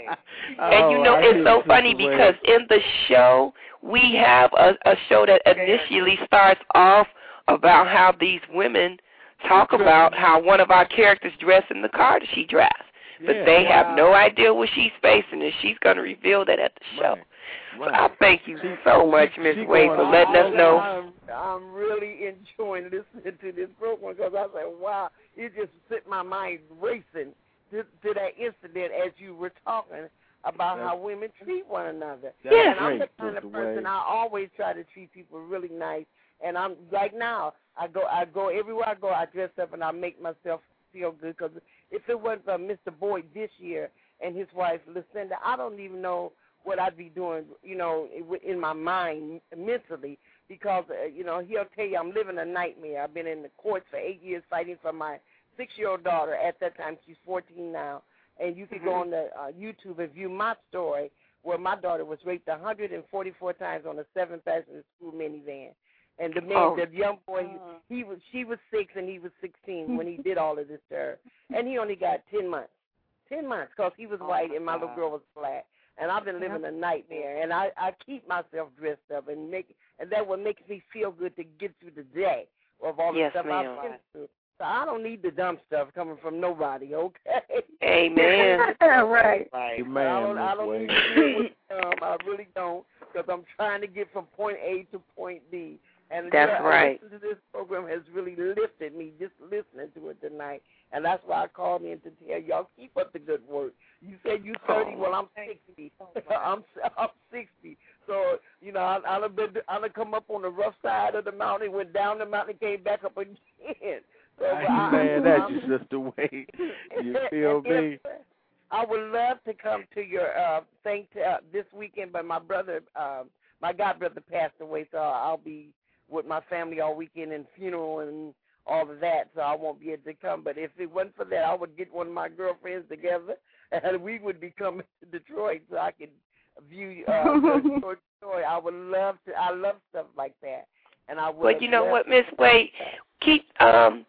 Oh, and you know, I it's so funny because in the show, we have a, a show that initially starts off about how these women talk about how one of our characters dressed in the car that she drives. But yeah, they wow. have no idea what she's facing, and she's going to reveal that at the show. Right. Right. So I thank you so much, Miss Wade, for letting us know. I'm, I'm really enjoying listening to this program because I said, wow, it just set my mind racing to, to that incident as you were talking about That's, how women treat one another. Yeah. And I'm the kind of person, I always try to treat people really nice. And I'm like now, I go, I go everywhere I go, I dress up and I make myself feel good because if it wasn't for Mister Boyd this year and his wife, Lucinda, I don't even know what I'd be doing, you know, in my mind mentally because, uh, you know, he'll tell you I'm living a nightmare. I've been in the courts for eight years fighting for my six-year-old daughter. At that time, she's fourteen now. And you can mm-hmm. go on the uh, YouTube and view my story where my daughter was raped one hundred forty-four times on a seven-passenger school minivan. And the man, oh. the young boy, he, he was, she was six and he was sixteen when he did all of this to her. And he only got ten months. Ten months because he was oh white my and my God. little girl was black. And I've been living a nightmare. And I, I keep myself dressed up and make, and that what makes me feel good to get through the day of all the yes, stuff ma'am. I've been through. So I don't need the dumb stuff coming from nobody, okay? Amen. Right. Right. Amen, I don't, I Miss don't Wade. need to deal with um, I really don't because I'm trying to get from point A to point B. And that's yeah, right. Listening to this program has really lifted me just listening to it tonight. And that's why I called in to tell y'all, keep up the good work. You said you're thirty, well, I'm sixty. I'm I'm sixty. So, you know, I, I'll have been, I'll have come up on the rough side of the mountain, went down the mountain, came back up again. So, I man, that's just the way you feel me. I would love to come to your uh, thing to, uh, this weekend, but my brother, uh, my godbrother passed away, so I'll be with my family all weekend and funeral and all of that, so I won't be able to come. But if it wasn't for that, I would get one of my girlfriends together, and we would be coming to Detroit so I could view uh, Detroit story. I would love to. I love stuff like that, and I would. Well, you know what, Miss Wade, keep um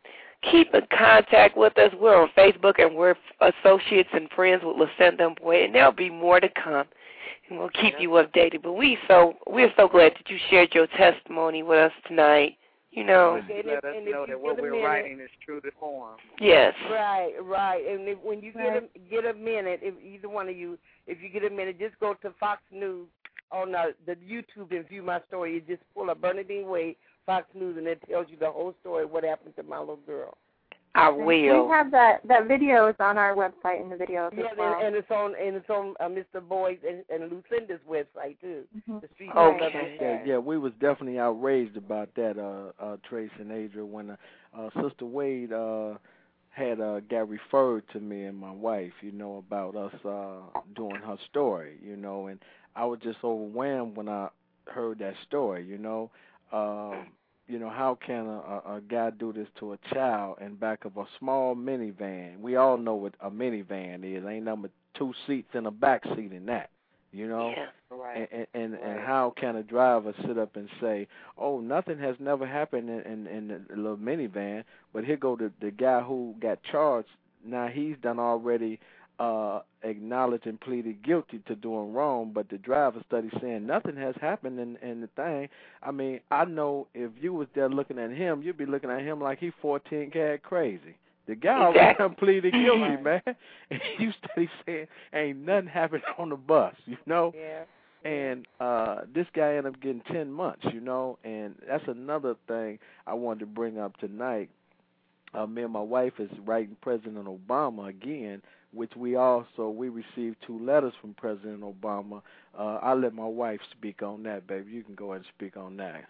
keep in contact with us. We're on Facebook, and we're associates and friends with Lucinda and Boyd, and there'll be more to come, and we'll keep you updated. But we so we're so glad that you shared your testimony with us tonight. You know, and let us know that what we're minute, writing is true to form. Yes. Right, right. And if, when you get right. a get a minute, if either one of you, if you get a minute, just go to Fox News on uh, the YouTube and view my story. You just pull up Bernadine Wade, Fox News, and it tells you the whole story of what happened to my little girl. I will. We have that that video is on our website in the video. Yeah, as well. and, and it's on and it's on uh, Mister Boyd and, and Lucinda's website too. Mm-hmm. The Street okay. Yeah, yeah, we was definitely outraged about that, uh, uh, Trace and Adria, when uh, uh, Sister Wade uh, had uh, got referred to me and my wife, you know, about us uh, doing her story, you know, and I was just overwhelmed when I heard that story, you know. Um, You know, how can a, a guy do this to a child in back of a small minivan? We all know what a minivan is. Ain't nothing but two seats and a back seat in that, you know? Yeah, right. And, and, right. and how can a driver sit up and say, oh, nothing has never happened in, in, in the little minivan, but here go the, the guy who got charged. Now he's done already uh, acknowledged and pleaded guilty to doing wrong, but the driver study saying nothing has happened in, in the thing. I mean, I know if you was there looking at him, you'd be looking at him like he fourteen cat crazy. The guy exactly. already pleaded guilty, man. And you study saying ain't nothing happened on the bus, you know? Yeah. And uh, this guy ended up getting ten months, you know, and that's another thing I wanted to bring up tonight. Uh, me and my wife is writing President Obama again, which we also, we received two letters from President Obama. Uh, I'll let my wife speak on that, baby. You can go ahead and speak on that.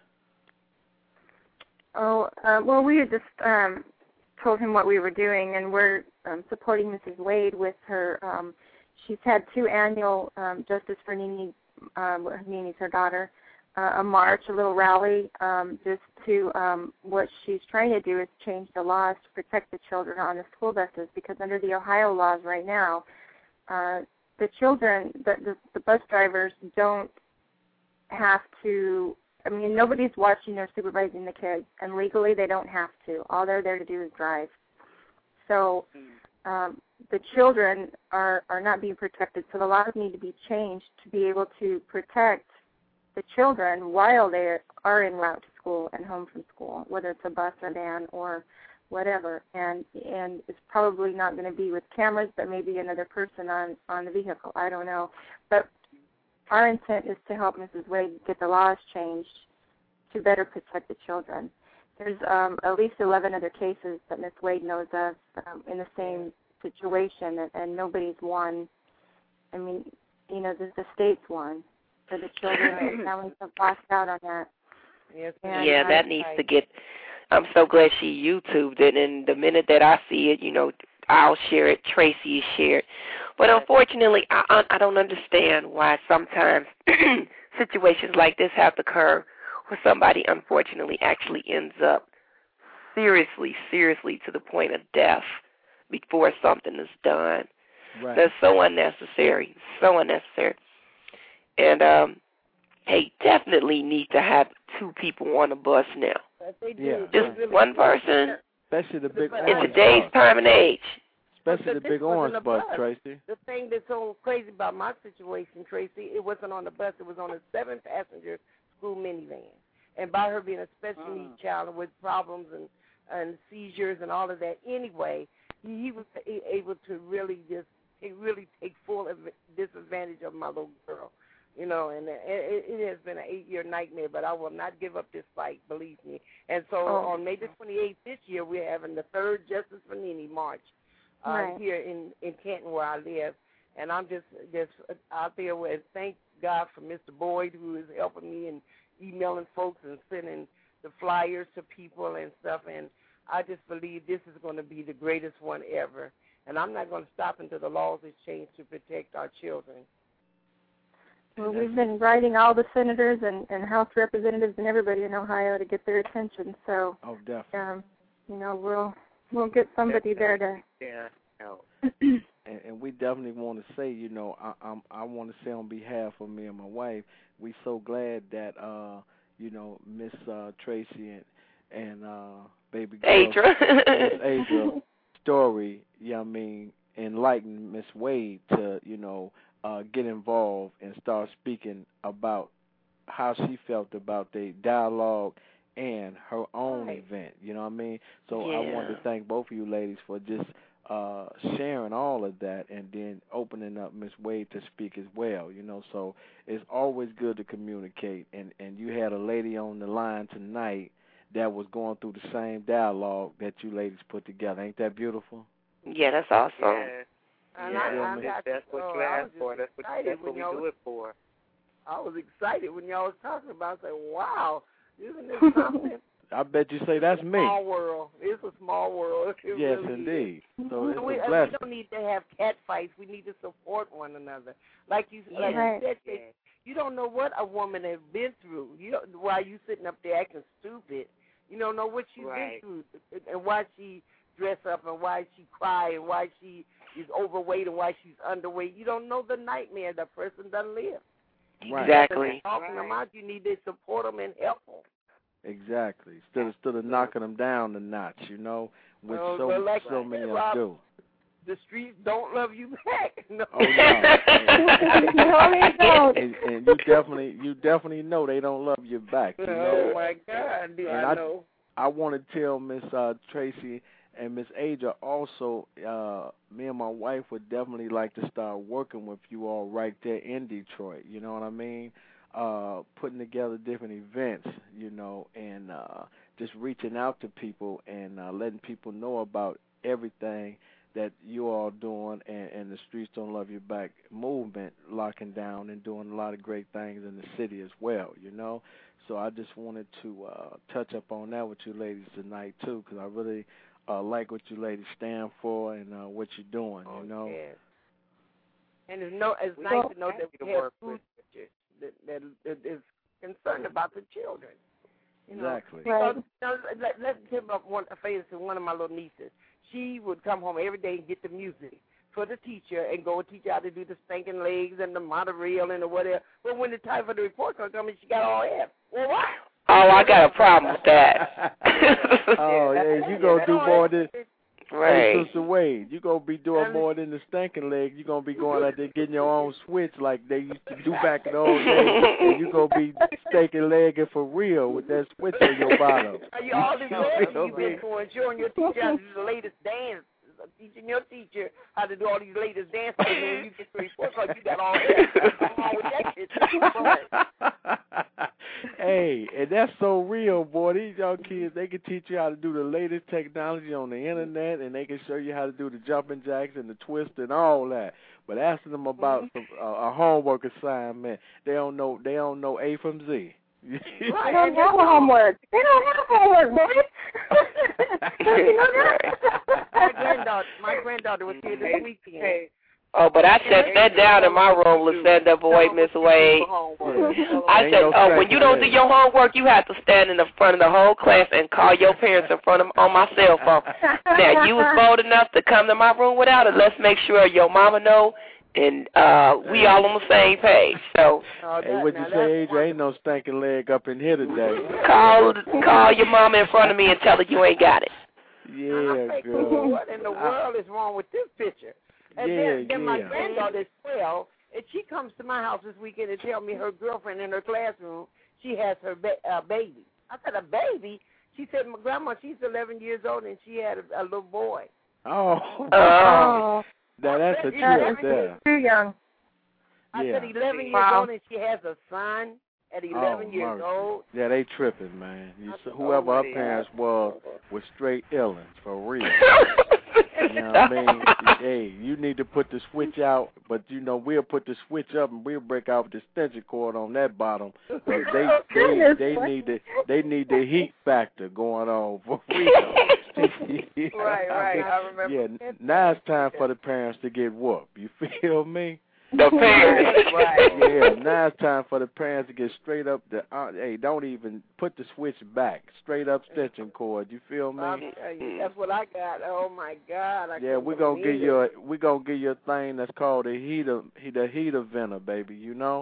Oh, uh, well, we had just um, told him what we were doing, and we're um, supporting Missus Wade with her. Um, she's had two annual um, Justice for Nene, um, Nene's her daughter, uh, a march, a little rally, um, just to um, what she's trying to do is change the laws to protect the children on the school buses, because under the Ohio laws right now, uh, the children, the, the, the bus drivers don't have to, I mean, nobody's watching or supervising the kids, and legally they don't have to. All they're there to do is drive. So um, the children are, are not being protected, so the laws need to be changed to be able to protect the children while they are en route to school and home from school, whether it's a bus or van or whatever. And and it's probably not going to be with cameras, but maybe another person on, on the vehicle. I don't know. But our intent is to help Missus Wade get the laws changed to better protect the children. There's um, at least eleven other cases that Miss Wade knows of um, in the same situation, and, and nobody's won. I mean, you know, the, the state's won. For the children, and families have lost out on that. Yes, and yeah, that I, needs I, to get. I'm so glad she YouTubed it, and the minute that I see it, you know, I'll share it. Tracy is shared, but unfortunately, I I don't understand why sometimes situations like this have to occur, where somebody unfortunately actually ends up seriously, seriously to the point of death before something is done. Right. That's so unnecessary, so unnecessary. And um, they definitely need to have two people on the bus now. They do. Yeah. Just really one person. Especially the big In orange today's bus. time and age. Especially the But big this wasn't orange a bus, bus. Tracy. The thing that's so crazy about my situation, Tracy, it wasn't on the bus. It was on a seven-passenger school minivan. And by her being a special Mm. needs child with problems and, and seizures and all of that anyway, he, he was able to really just he really take full disadvantage of my little girl. You know, and it, it has been an eight-year nightmare, but I will not give up this fight, believe me. And so oh. on May the twenty-eighth this year, we're having the third Justice for Nene March uh, right. here in, in Canton where I live. And I'm just just out there with thank God for Mister Boyd, who is helping me and emailing folks and sending the flyers to people and stuff. And I just believe this is going to be the greatest one ever. And I'm not going to stop until the laws is changed to protect our children. Well, we've been writing all the senators and, and House representatives and everybody in Ohio to get their attention. So, oh, definitely. Um, you know, we'll we'll get somebody there to. Yeah. No. and, and we definitely want to say, you know, I I'm, I want to say on behalf of me and my wife, we so glad that uh, you know, Miss uh, Tracy and and uh, baby girl, Adra. Miss Adra story, you know what I mean, enlightened Miss Wade to, you know, uh, get involved and start speaking about how she felt about the dialogue and her own Right. event, you know what I mean? So Yeah. I wanted to thank both of you ladies for just uh, sharing all of that and then opening up Miss Wade to speak as well, you know. So it's always good to communicate, and, and you had a lady on the line tonight that was going through the same dialogue that you ladies put together. Ain't that beautiful? Yeah, that's awesome. Yeah. And yeah, I, I that's, got, that's what oh, you I asked was for. just That's what, excited that's what when we y'all do was, it for. I was excited when y'all was talking about. I said, "Wow, isn't this something?" I bet you say that's me. Small world. It's a small world. It Yes, really indeed. Is. So it's we, a we blessing. don't need to have cat fights. We need to support one another. Like you, like Right. you said, you don't know what a woman has been through. You don't, while you sitting up there acting stupid. You don't know what she's Right. been through and why she dress up and why she cry and why she is overweight and why she's underweight. You don't know the nightmare that person done live. Right. Exactly. Talking them out, you need to support them and help them. Exactly. Instead of, instead of knocking them down a notch, you know, which Uh, so, well, like so you many said, of us Rob, do. The streets don't love you back. No. Oh, no. No, they don't. and, and you definitely you definitely know they don't love you back. You know? Oh, my God, do And I I- know. I want to tell Miss uh, Tracy and Miss Adra also, uh, me and my wife would definitely like to start working with you all right there in Detroit. You know what I mean? Uh, putting together different events, you know, and uh, just reaching out to people and uh, letting people know about everything that you all doing and, and the Streets Don't Love You Back movement locking down and doing a lot of great things in the city as well, you know. So I just wanted to uh, touch up on that with you ladies tonight, too, because I really uh, like what you ladies stand for and uh, what you're doing, Oh, you know. yes. And it's, no, it's We nice don't to know have that to we have work food with- pictures that, that, that is concerned about the children. You know, Exactly. Right. Because, you know, let, let's give up one, a favor to one of my little nieces. She would come home every day and get the music for the teacher and go and teach her how to do the spanking legs and the monorail and the whatever. But when the time for the report comes, I mean, she got all F. Well, why? Oh, I got a problem with that. Oh, Yeah, yeah, that's- you yeah, gonna that's do all more right. than Right. Hey, Sister Wade. You gonna be doing Um, more than the stinking leg. You gonna be going out there getting your own switch like they used to do back in the old days, and you gonna be staking legging for real with that switch on your bottom. Are you all this You work feel you've me? been doing, showing your teacher how to do the latest dance, teaching your teacher how to do all these latest dances, and then when you get to the report card, you got all that. What's wrong with that shit? Hey, and that's so real, boy. These young kids, they can teach you how to do the latest technology on the internet, and they can show you how to do the jumping jacks and the twist and all that. But asking them about some, uh, a homework assignment, they don't know. They don't know A from Z. They don't have homework. They don't have homework, boy. You know that? My granddaughter, my granddaughter was here this weekend. Hey, Oh, but I set that down in my room, Lucinda, boy, Miss Wade. I said, oh, when you don't do your homework, you have to stand in the front of the whole class and call your parents in front of them on my cell phone. Now, you was bold enough to come to my room without it. Let's make sure your mama know, and uh, we all on the same page. So, Hey, what you say, Adrian? Ain't no stinking leg up in here today. call call your mama in front of me and tell her you ain't got it. Yeah, girl. What in the world is wrong with this picture? And Yeah, then, then my yeah. granddaughter is twelve, and she comes to my house this weekend and tell me her girlfriend in her classroom, she has her ba- uh, baby. I said, a baby? She said, my grandma, she's eleven years old, and she had a, a little boy. Oh, Oh. now that's a Yeah, trip there. Too young. I Yeah. said, eleven years Wow. old, and she has a son at eleven Oh, years mercy. old. Yeah, they tripping, man. You, I s- said, whoever oh, her my parents God. was was straight illin' for real. You know what I mean? Hey, you need to put the switch out, but you know we'll put the switch up and we'll break out the extension cord on that bottom. Cause they they they need the they need the heat factor going on for real. Right, right. I remember. Yeah, now it's time for the parents to get whooped. You feel me? The parents. Right. Yeah, now it's time for the parents to get straight up the. Uh, hey, don't even put the switch back. Straight up extension cord. You feel me? I'm telling you, that's what I got. Oh my God! I Yeah, couldn't we're gonna believe give you it. a we gonna give you a thing that's called a heater, the heater venter, baby. You know,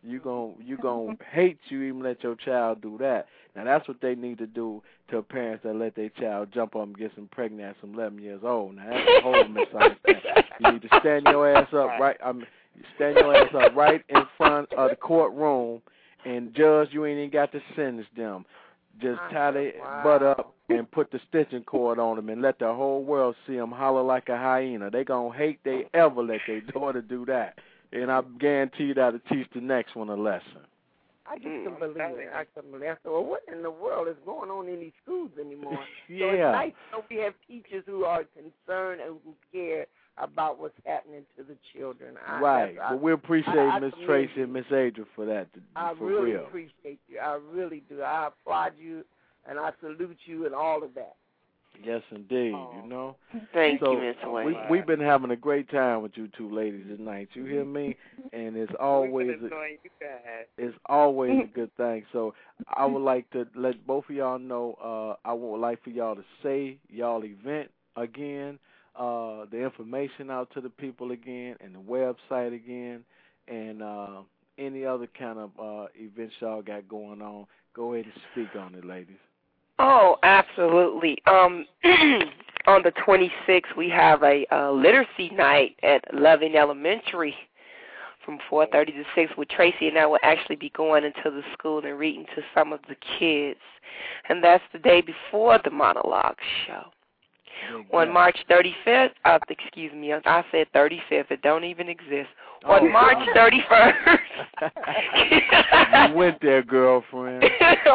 You gon' you gon' hate you even let your child do that. Now that's what they need to do to parents that let their child jump up and get some pregnant at some eleven years old. Now that's a whole misunderstanding. You need to stand your ass up right. I mean, stand your ass up right in front of the courtroom, and judge, you ain't even got to sentence them. Just tie their wow. butt up and put the stitching cord on them and let the whole world see them holler like a hyena. They gonna hate they ever let their daughter do that. And I guarantee you that'll teach the next one a lesson. I just couldn't believe it. I couldn't believe it. Well, what in the world is going on in these schools anymore? yeah. So it's nice that we have teachers who are concerned and who care about what's happening to the children. I, right. I, but we appreciate Miss Tracy and Miss Adria for that. To, I for really real. appreciate you. I really do. I applaud you, and I salute you and all of that. Yes, indeed. Oh. You know. Thank so you, Miss Wayne. We, we've been having a great time with you two ladies tonight. You hear me? And it's always a, it's always a good thing. So I would like to let both of y'all know. Uh, I would like for y'all to say y'all event again, uh, the information out to the people again, and the website again, and uh, any other kind of uh, events y'all got going on. Go ahead and speak on it, ladies. Oh, absolutely. Um, on the twenty-sixth, we have a uh, literacy night at Loving Elementary from four thirty to six, where Tracy and I will actually be going into the school and reading to some of the kids. And that's the day before the monologue show. Okay. On March thirty-fifth, uh, excuse me, I said thirty-fifth. It don't even exist. Oh, on March thirty-first. You went there, girlfriend.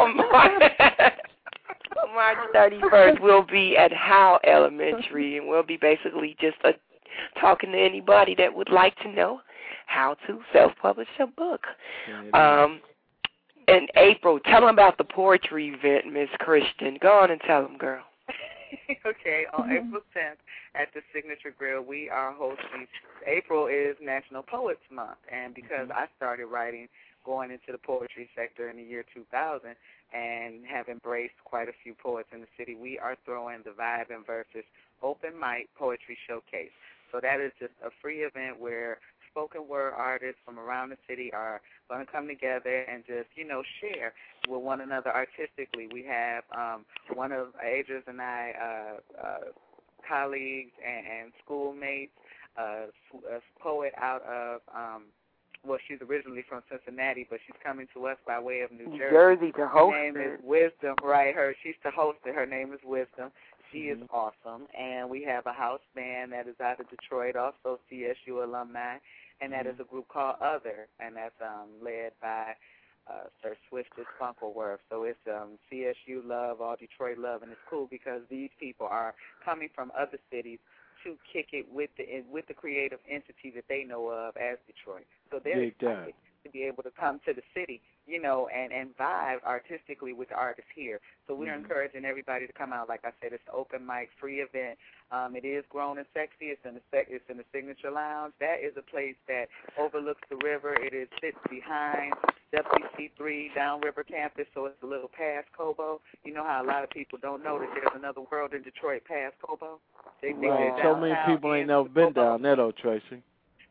On March thirty-first, we'll be at Howe Elementary, and we'll be basically just uh, talking to anybody that would like to know how to self-publish a book. Um, in April, tell them about the poetry event, Miss Christian. Go on and tell them, girl. Okay, on April tenth at the Signature Grill, we are hosting. April is National Poets Month, and because mm-hmm. I started writing going into the poetry sector in the year two thousand and have embraced quite a few poets in the city, we are throwing the Vibe and Verses Open Mic Poetry Showcase. So that is just a free event where spoken word artists from around the city are going to come together and just, you know, share with one another artistically. We have um, one of Adria's and I uh, uh, colleagues and, and schoolmates, uh, a poet out of um, well, she's originally from Cincinnati, but she's coming to us by way of New Jersey. Jersey to host Her name it. is Wisdom, right? Her, she's to host it. Her name is Wisdom. She mm-hmm. is awesome. And we have a house band that is out of Detroit, also C S U alumni, and that mm-hmm. is a group called Other, and that's um, led by uh, Sir Swiftus Funkleworth. So it's um, C S U love, all Detroit love, and it's cool because these people are coming from other cities to kick it with the with the creative entity that they know of as Detroit. So they're Big excited time. to be able to come to the city, you know, and, and vibe artistically with the artists here. So we're mm-hmm. encouraging everybody to come out. Like I said, it's an open mic, free event. Um, it is grown and sexy. It's in the it's in the Signature Lounge. That is a place that overlooks the river. It is sits behind W C three Downriver Campus, so it's a little past Cobo. You know how a lot of people don't know that there's another world in Detroit past Cobo? They think right. So many people ain't never been Cobo. down there, though, Tracy.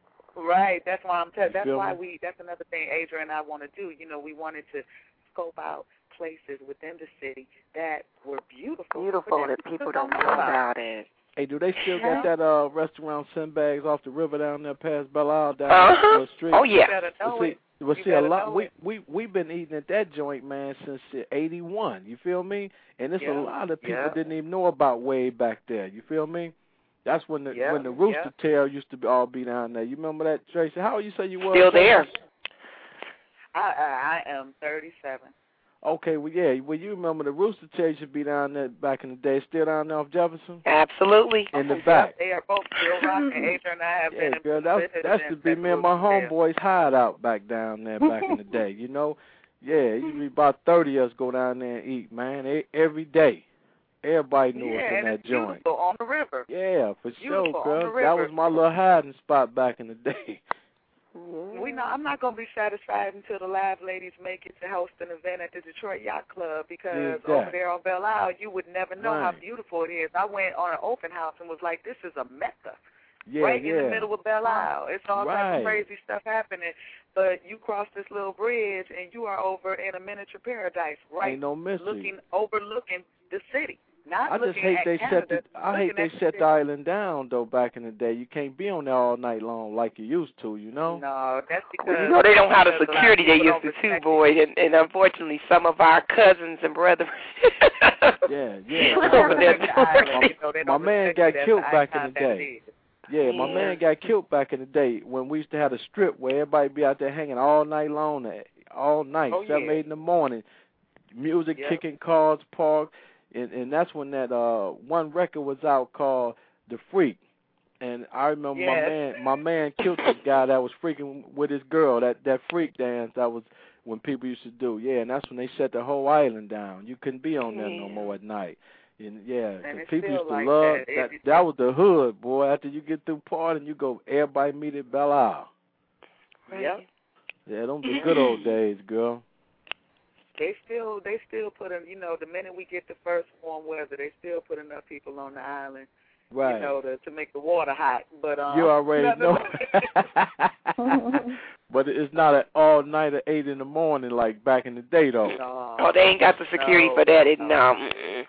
Right. That's why I'm telling. That's Feel why me? we. That's another thing Adria and I want to do. You know, we wanted to scope out places within the city that were beautiful. Beautiful that people don't know about it. Hey, do they still got that uh, restaurant Sandbags off the river down there past Belle Isle down uh-huh. the street? Oh yeah. Well, see, well, see a lot. We we we've been eating at that joint, man, since eighty-one. You feel me? And there's yeah. a lot of people yeah. didn't even know about way back there. You feel me? That's when the yeah. when the Rooster yeah. Tail used to be, all be down there. You remember that, Tracy? How old you say you were? Still there. I I, I am thirty-seven. Okay, well, yeah, well, you remember the Rooster Tail used to be down there back in the day, still down there off Jefferson? Absolutely. In the oh, back. They are both still rocking. Adria and I have yeah, been girl, that's, that's to be me and my homeboys hideout back down there back in the day, you know? Yeah, it used to be about thirty of us go down there and eat, man, every day. Everybody knew yeah, us in and that it's joint. Beautiful on the river. Yeah, for beautiful sure, on girl. That was my little hiding spot back in the day. We not, I'm not going to be satisfied until the Live Ladies make it to host an event at the Detroit Yacht Club because yeah, over there on Belle Isle, you would never know right. how beautiful it is. I went on an open house and was like, this is a mecca. Yeah, right yeah. in the middle of Belle Isle. It's all Right. types of crazy stuff happening. But you cross this little bridge and you are over in a miniature paradise, right? Ain't no mystery. Looking, overlooking the city. Not I just looking hate at they Canada, shut the I hate looking they at the shut city. the island down though back in the day. You can't be on there all night long like you used to, you know? No, that's because Well, you know, they don't have the because a lot of security they people used don't to, too, respect Boyd, and, and unfortunately some of our cousins and brothers. Yeah, yeah. Over there. My, my man got killed back in the day. Yeah, my Yeah. man got killed back in the day when we used to have a strip where everybody be out there hanging all night long, all night, Oh, seven, yeah. eight in the morning, music, Yep. kicking, cars parked, and and that's when that uh one record was out called The Freak, and I remember my Yes. man my man killed this guy that was freaking with his girl, that that freak dance that was when people used to do, yeah, and that's when they shut the whole island down. You couldn't be on there no Yeah. more at night. And yeah, And 'cause it's people still used to like love that. that. It- That was the hood, boy. After you get through partying, you go, everybody meet at Belle Isle. Yep. Yeah, them the good old days, girl. They still, they still put in, you know, the minute we get the first warm weather, they still put enough people on the island, Right. you know, to to make the water hot. But um, You already know. no. But it's not an all night at eight in the morning like back in the day, though. No. Oh, they ain't got the security No, for that. It, no. no. Mm-mm.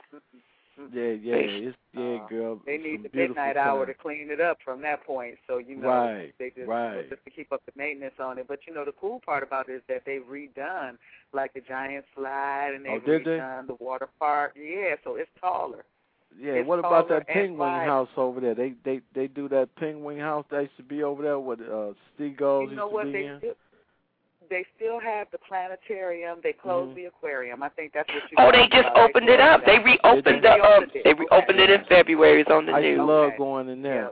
Yeah, yeah, it's yeah, Uh, girl. They some need the beautiful midnight hour time. to clean it up from that point. So you know, Right, they just right. just to keep up the maintenance on it. But you know, the cool part about it is that they've redone like the giant slide and they've Oh, did they? redone the water park. Yeah, so it's taller. Yeah, It's what about taller that and penguin wide. house over there? They they they do that penguin house that used to be over there with uh seagulls You know used what to be they in. still, they still have the planetarium. They closed Mhm. the aquarium. I think that's what you. Oh, they talking just about. opened it up. They closed reopened They the did? um. Reopened it. They reopened it in Okay. February. It's on the I used to news. love Okay. going in there. Yep.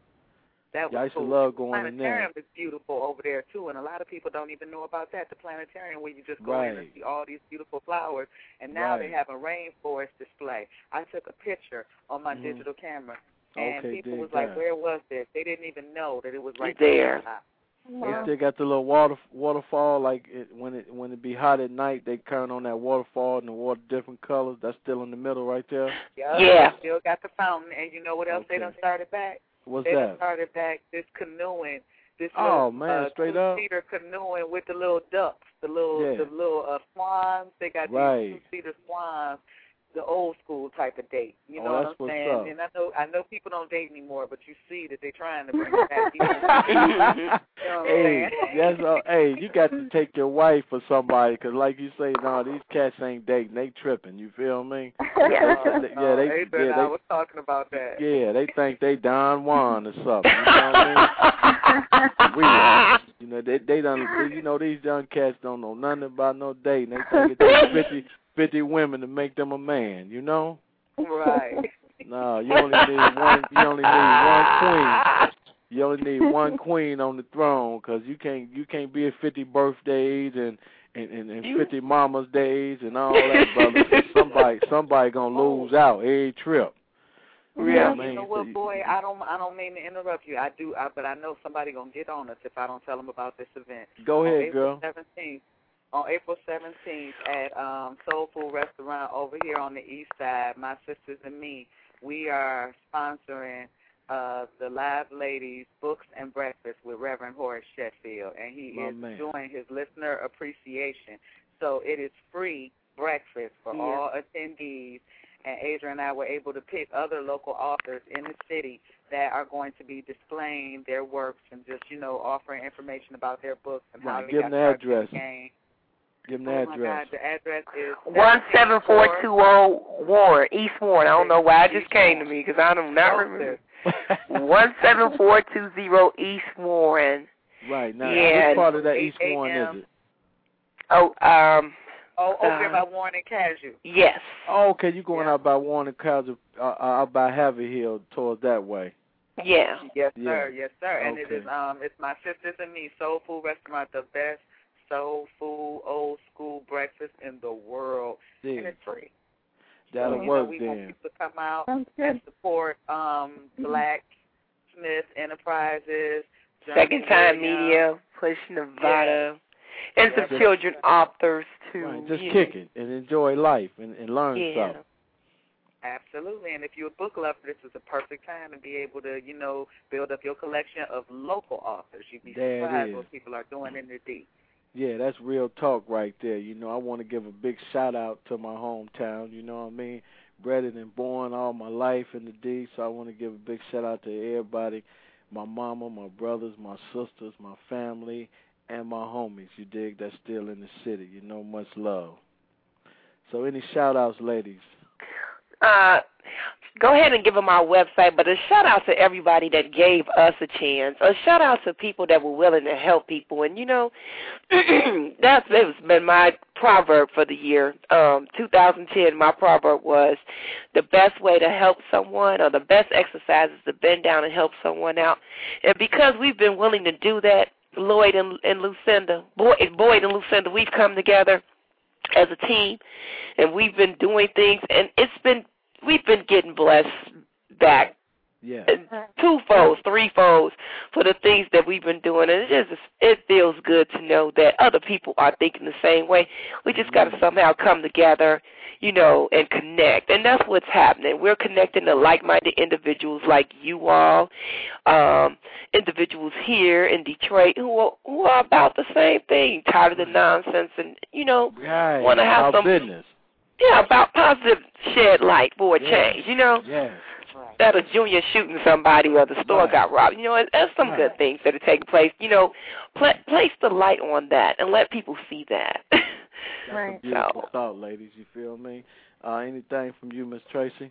That was Yeah, I used to cool. love The going in there. planetarium is beautiful over there too, and a lot of people don't even know about that. The planetarium where you just go in and Right. see all these beautiful flowers, and now they Right. have a rainforest display. I took a picture on my Mhm. digital camera, and Okay, people dig was like, that. "Where was this?" They didn't even know that it was right There. there. They still got the little water waterfall. Like it, when it when it be hot at night, they turn on that waterfall and the water different colors. That's still in the middle right there. Yep, Yeah. they still got the fountain, and you know what else they Okay. done started back? What's they done that? started back this canoeing. This Oh, little, man, uh, straight up? two-seater canoeing with the little ducks, the little Yeah. the little uh, swans. They got Right. these two-seater swans, the old school type of date. You Oh, know what that's I'm what's saying? up. And I know I know people don't date anymore, but you see that they're trying to bring it back. You know what I'm Hey, saying? that's uh, hey, you got to take your wife for somebody, 'cause like you say, no, these cats ain't dating, they tripping. You feel me? Yeah. Oh, They- no, yeah, they, Adrian, yeah, I they, was talking about that. yeah, they think they Don Juan or something. You know what I mean? Real. You know, they they done. They, you know, these young cats don't know nothing about no dating. They think it takes fifty, fifty women to make them a man. You know? Right. No, you only need one. You only need one queen. You only need one queen on the throne, 'cause you can't you can't be at fifty birthdays and and, and, and fifty mamas days and all that, brother. somebody somebody gonna lose out every trip. Yeah, I mean, you know so what, you- boy? I don't, I don't mean to interrupt you. I do, I, but I know somebody gonna get on us if I don't tell them about this event. Go ahead, on April girl. seventeenth, on April seventeenth at um, Soul Food Restaurant over here on the east side, my sisters and me, we are sponsoring uh, the Live Ladies Books and Breakfast with Reverend Horace Sheffield, and he My is man. doing his listener appreciation. So it is free breakfast for Yeah. all attendees. And Adrian and I were able to pick other local authors in the city that are going to be displaying their works and just, you know, offering information about their books and how Right. they Give got them the started in address. the game. Give them the Oh, my address. God, the address is One seven four two zero Warren, East Warren. I don't know why it just came to me because I do not remember. One seven four two zero East Warren. Right now, Yeah. which part of that eight East Warren a.m. is it? Oh, um, Oh, over there Uh, by Warren and Cashew. yes. Oh, okay, you going Yeah. out by Warren and Cousin, uh, out by Haverhill towards that way. Yeah. Yes, Yeah. sir. Yes, sir. And it Okay. is um, it's my sisters and me, Soul Food Restaurant, the best soul food old school breakfast in the world, and Yeah, it's free. that'll So, you work know, we want then. people to come out Sounds and good. support um, Black Smith Enterprises, Second Time Williams. Media, Push Nevada, and some Yeah. children authors too. Right, just yeah. kick it and enjoy life and, and learn Yeah. something. Absolutely, and if you're a book lover, this is a perfect time to be able to, you know, build up your collection of local authors. You'd be There surprised what people are doing in the D. Yeah, that's real talk right there. You know, I want to give a big shout-out to my hometown, you know what I mean? Bred and born all my life in the D, so I want to give a big shout-out to everybody, my mama, my brothers, my sisters, my family, and my homies, you dig, that's still in the city. You know, much love. So any shout-outs, ladies? Uh, go ahead and give them our website, but a shout-out to everybody that gave us a chance. A shout-out to people that were willing to help people. And, you know, that's it's been my proverb for the year. Um, two thousand ten, my proverb was the best way to help someone or the best exercise is to bend down and help someone out. And because we've been willing to do that, Lloyd and, and Lucinda, Boyd, Boyd and Lucinda, we've come together as a team, and we've been doing things, and it's been we've been getting blessed back, yeah, twofold, threefold for the things that we've been doing, and it just it feels good to know that other people are thinking the same way. We just got to somehow come together, you know, and connect, and that's what's happening. We're connecting to like-minded individuals like you all, um, individuals here in Detroit who are, who are about the same thing, tired of the nonsense, and you know, right. want to have About some business. Yeah, about positive shed light for a yes. change, you know. Yes. That a junior shooting somebody or the store right. got robbed. You know, there's some right. good things that are taking place. You know, pl- place the light on that and let people see that. That's right. a beautiful so. thought, ladies. You feel me? Uh, anything from you, Miss Tracy?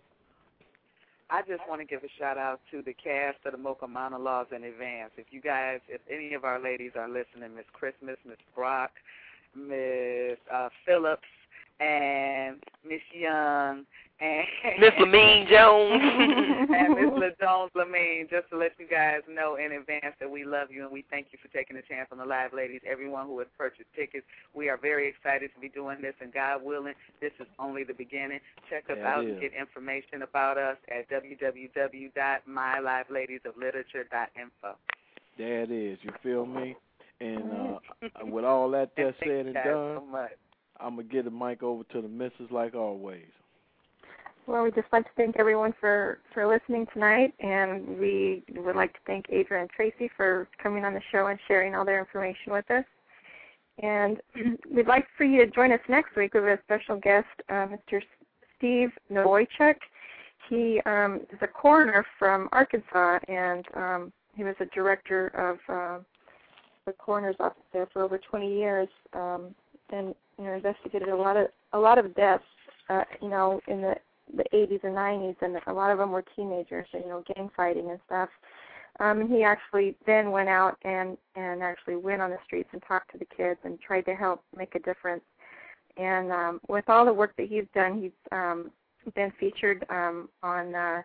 I just want to give a shout-out to the cast of the Mocha Monologues in advance. If you guys, if any of our ladies are listening, Miss Christmas, Miss Brock, Miss uh, Phillips, and Miss Young, and Miss Lamine Jones. and Miss LaJones Lamine, just to let you guys know in advance that we love you and we thank you for taking a chance on the live, ladies. Everyone who has purchased tickets, we are very excited to be doing this, and God willing, this is only the beginning. Check us yeah, out and get information about us at w w w dot my live ladies of literature dot info. There it is. You feel me? And uh, with all that there said and done, so much. I'm going to get the mic over to the missus like always. Well, we'd just like to thank everyone for, for listening tonight, and we would like to thank Adria and Tracy for coming on the show and sharing all their information with us. And we'd like for you to join us next week with a special guest, uh, Mister Steve Novoychuk. He um, is a coroner from Arkansas, and um, he was a director of uh, the coroner's office there for over twenty years, um, and you know, investigated a lot of a lot of deaths, uh, you know, in the the eighties and nineties, and a lot of them were teenagers, you know, gang fighting and stuff. Um, and he actually then went out and, and actually went on the streets and talked to the kids and tried to help make a difference. And um, with all the work that he's done, he's um, been featured um, on uh,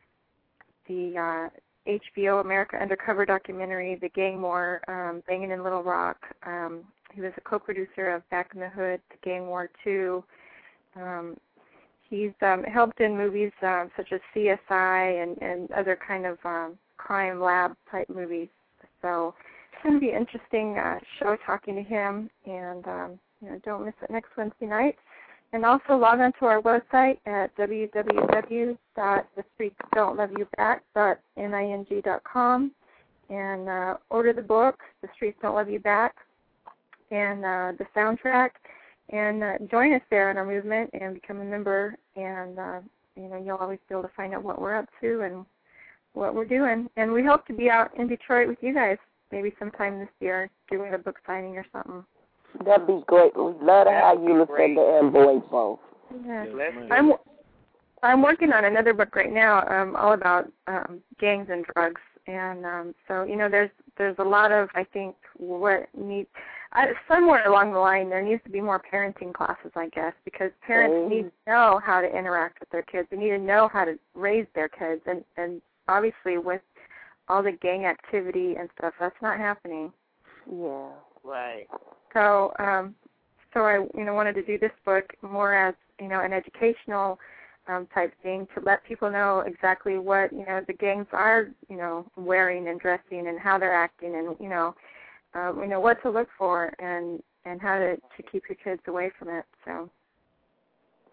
the uh, H B O America Undercover documentary, The Gang War, um, Banging in Little Rock. Um, he was a co-producer of Back in the Hood, The Gang War two. Um, He's um, helped in movies uh, such as C S I and, and other kind of um, crime lab type movies. So it's going to be an interesting uh, show talking to him, and um, you know, don't miss it next Wednesday night. And also log on to our website at w w w dot the streets don't love you back dot ning dot com and uh, order the book, The Streets Don't Love You Back, and uh, the soundtrack. And uh, join us there in our movement and become a member, and uh, you know, you'll always be able to find out what we're up to and what we're doing. And we hope to be out in Detroit with you guys maybe sometime this year doing a book signing or something. That'd be great. We'd love to have you, Lucinda and Boyd both. Yeah. Yes, I'm I'm working on another book right now, um, all about um, gangs and drugs, and um, so you know, there's there's a lot of, I think, what needs. I, somewhere along the line, there needs to be more parenting classes, I guess, because parents mm. need to know how to interact with their kids. They need to know how to raise their kids, and, and obviously with all the gang activity and stuff, that's not happening. Yeah, right. So, um, so I, you know, wanted to do this book more as, you know, an educational um, type thing to let people know exactly what, you know, the gangs are, you know, wearing and dressing and how they're acting, and you know. Uh, we know what to look for and, and how to, to keep your kids away from it. So,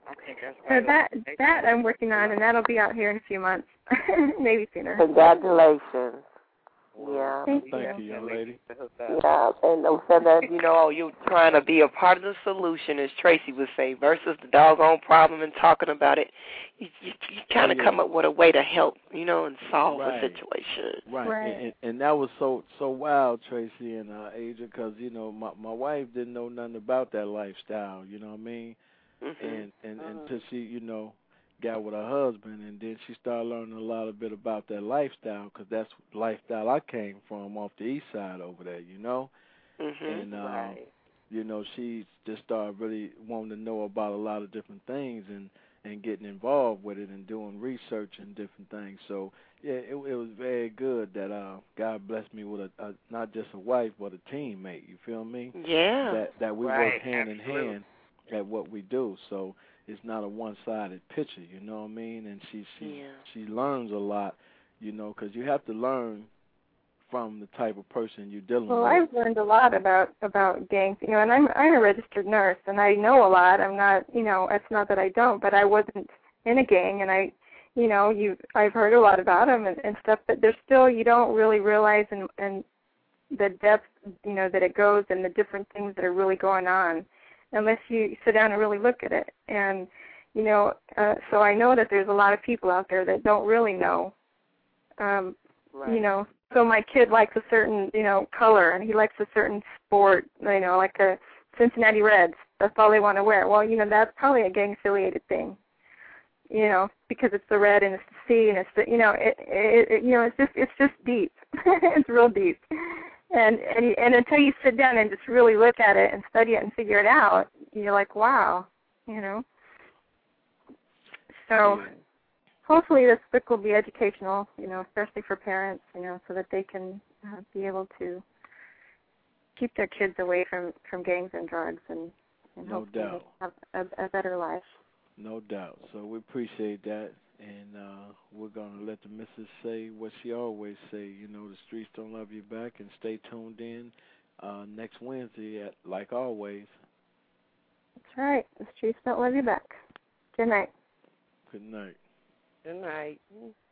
I think that's So right. that that I'm working on, and that'll be out here in a few months, maybe sooner. Congratulations. Yeah. Thank, Thank you. you, young lady. Yeah, and Lucinda, you know, oh, you're trying to be a part of the solution, as Tracy would say, versus the doggone problem and talking about it. You, you, you kind of yeah. come up with a way to help, you know, and solve Right. a situation. Right, Right. And, and, and that was so so wild, Tracy and uh, Adria, because you know my my wife didn't know nothing about that lifestyle. You know what I mean? Mm-hmm. And and Uh-huh. until she, you know, got with her husband, and then she started learning a lot of bit about that lifestyle, because that's the lifestyle I came from off the east side over there. You know, Mm-hmm. and uh, Right. you know she just started really wanting to know about a lot of different things and. and getting involved with it and doing research and different things. So, yeah, it, it was very good that uh, God blessed me with a, a not just a wife, but a teammate, you feel me? Yeah. That that we Right, work hand absolutely. in hand at what we do. So it's not a one-sided picture, you know what I mean? And she, she, Yeah. she learns a lot, you know, because you have to learn from the type of person you're dealing Well, with. I've learned a lot about about gangs, you know, and I'm I'm a registered nurse, and I know a lot. I'm not, you know, it's not that I don't, but I wasn't in a gang, and I, you know, you I've heard a lot about them and, and stuff, but there's still you don't really realize and and the depth, you know, that it goes and the different things that are really going on, unless you sit down and really look at it. And you know, uh, so I know that there's a lot of people out there that don't really know. Um, Right. You know, so my kid likes a certain, you know, color, and he likes a certain sport, you know, like a Cincinnati Reds. That's all they want to wear. Well, you know, that's probably a gang-affiliated thing, you know, because it's the red and it's the C and it's the, you know, it, it, it you know, it's just, it's just deep. It's real deep. And, and and until you sit down and just really look at it and study it and figure it out, you're like, wow, you know. So. Yeah. Hopefully this book will be educational, you know, especially for parents, you know, so that they can uh, be able to keep their kids away from, from gangs and drugs and, and No hopefully doubt. have a, a better life. No doubt. So we appreciate that, and uh, we're going to let the missus say what she always say, you know, the streets don't love you back, and stay tuned in uh, next Wednesday, at, like always. That's right. The streets don't love you back. Good night. Good night. Good night.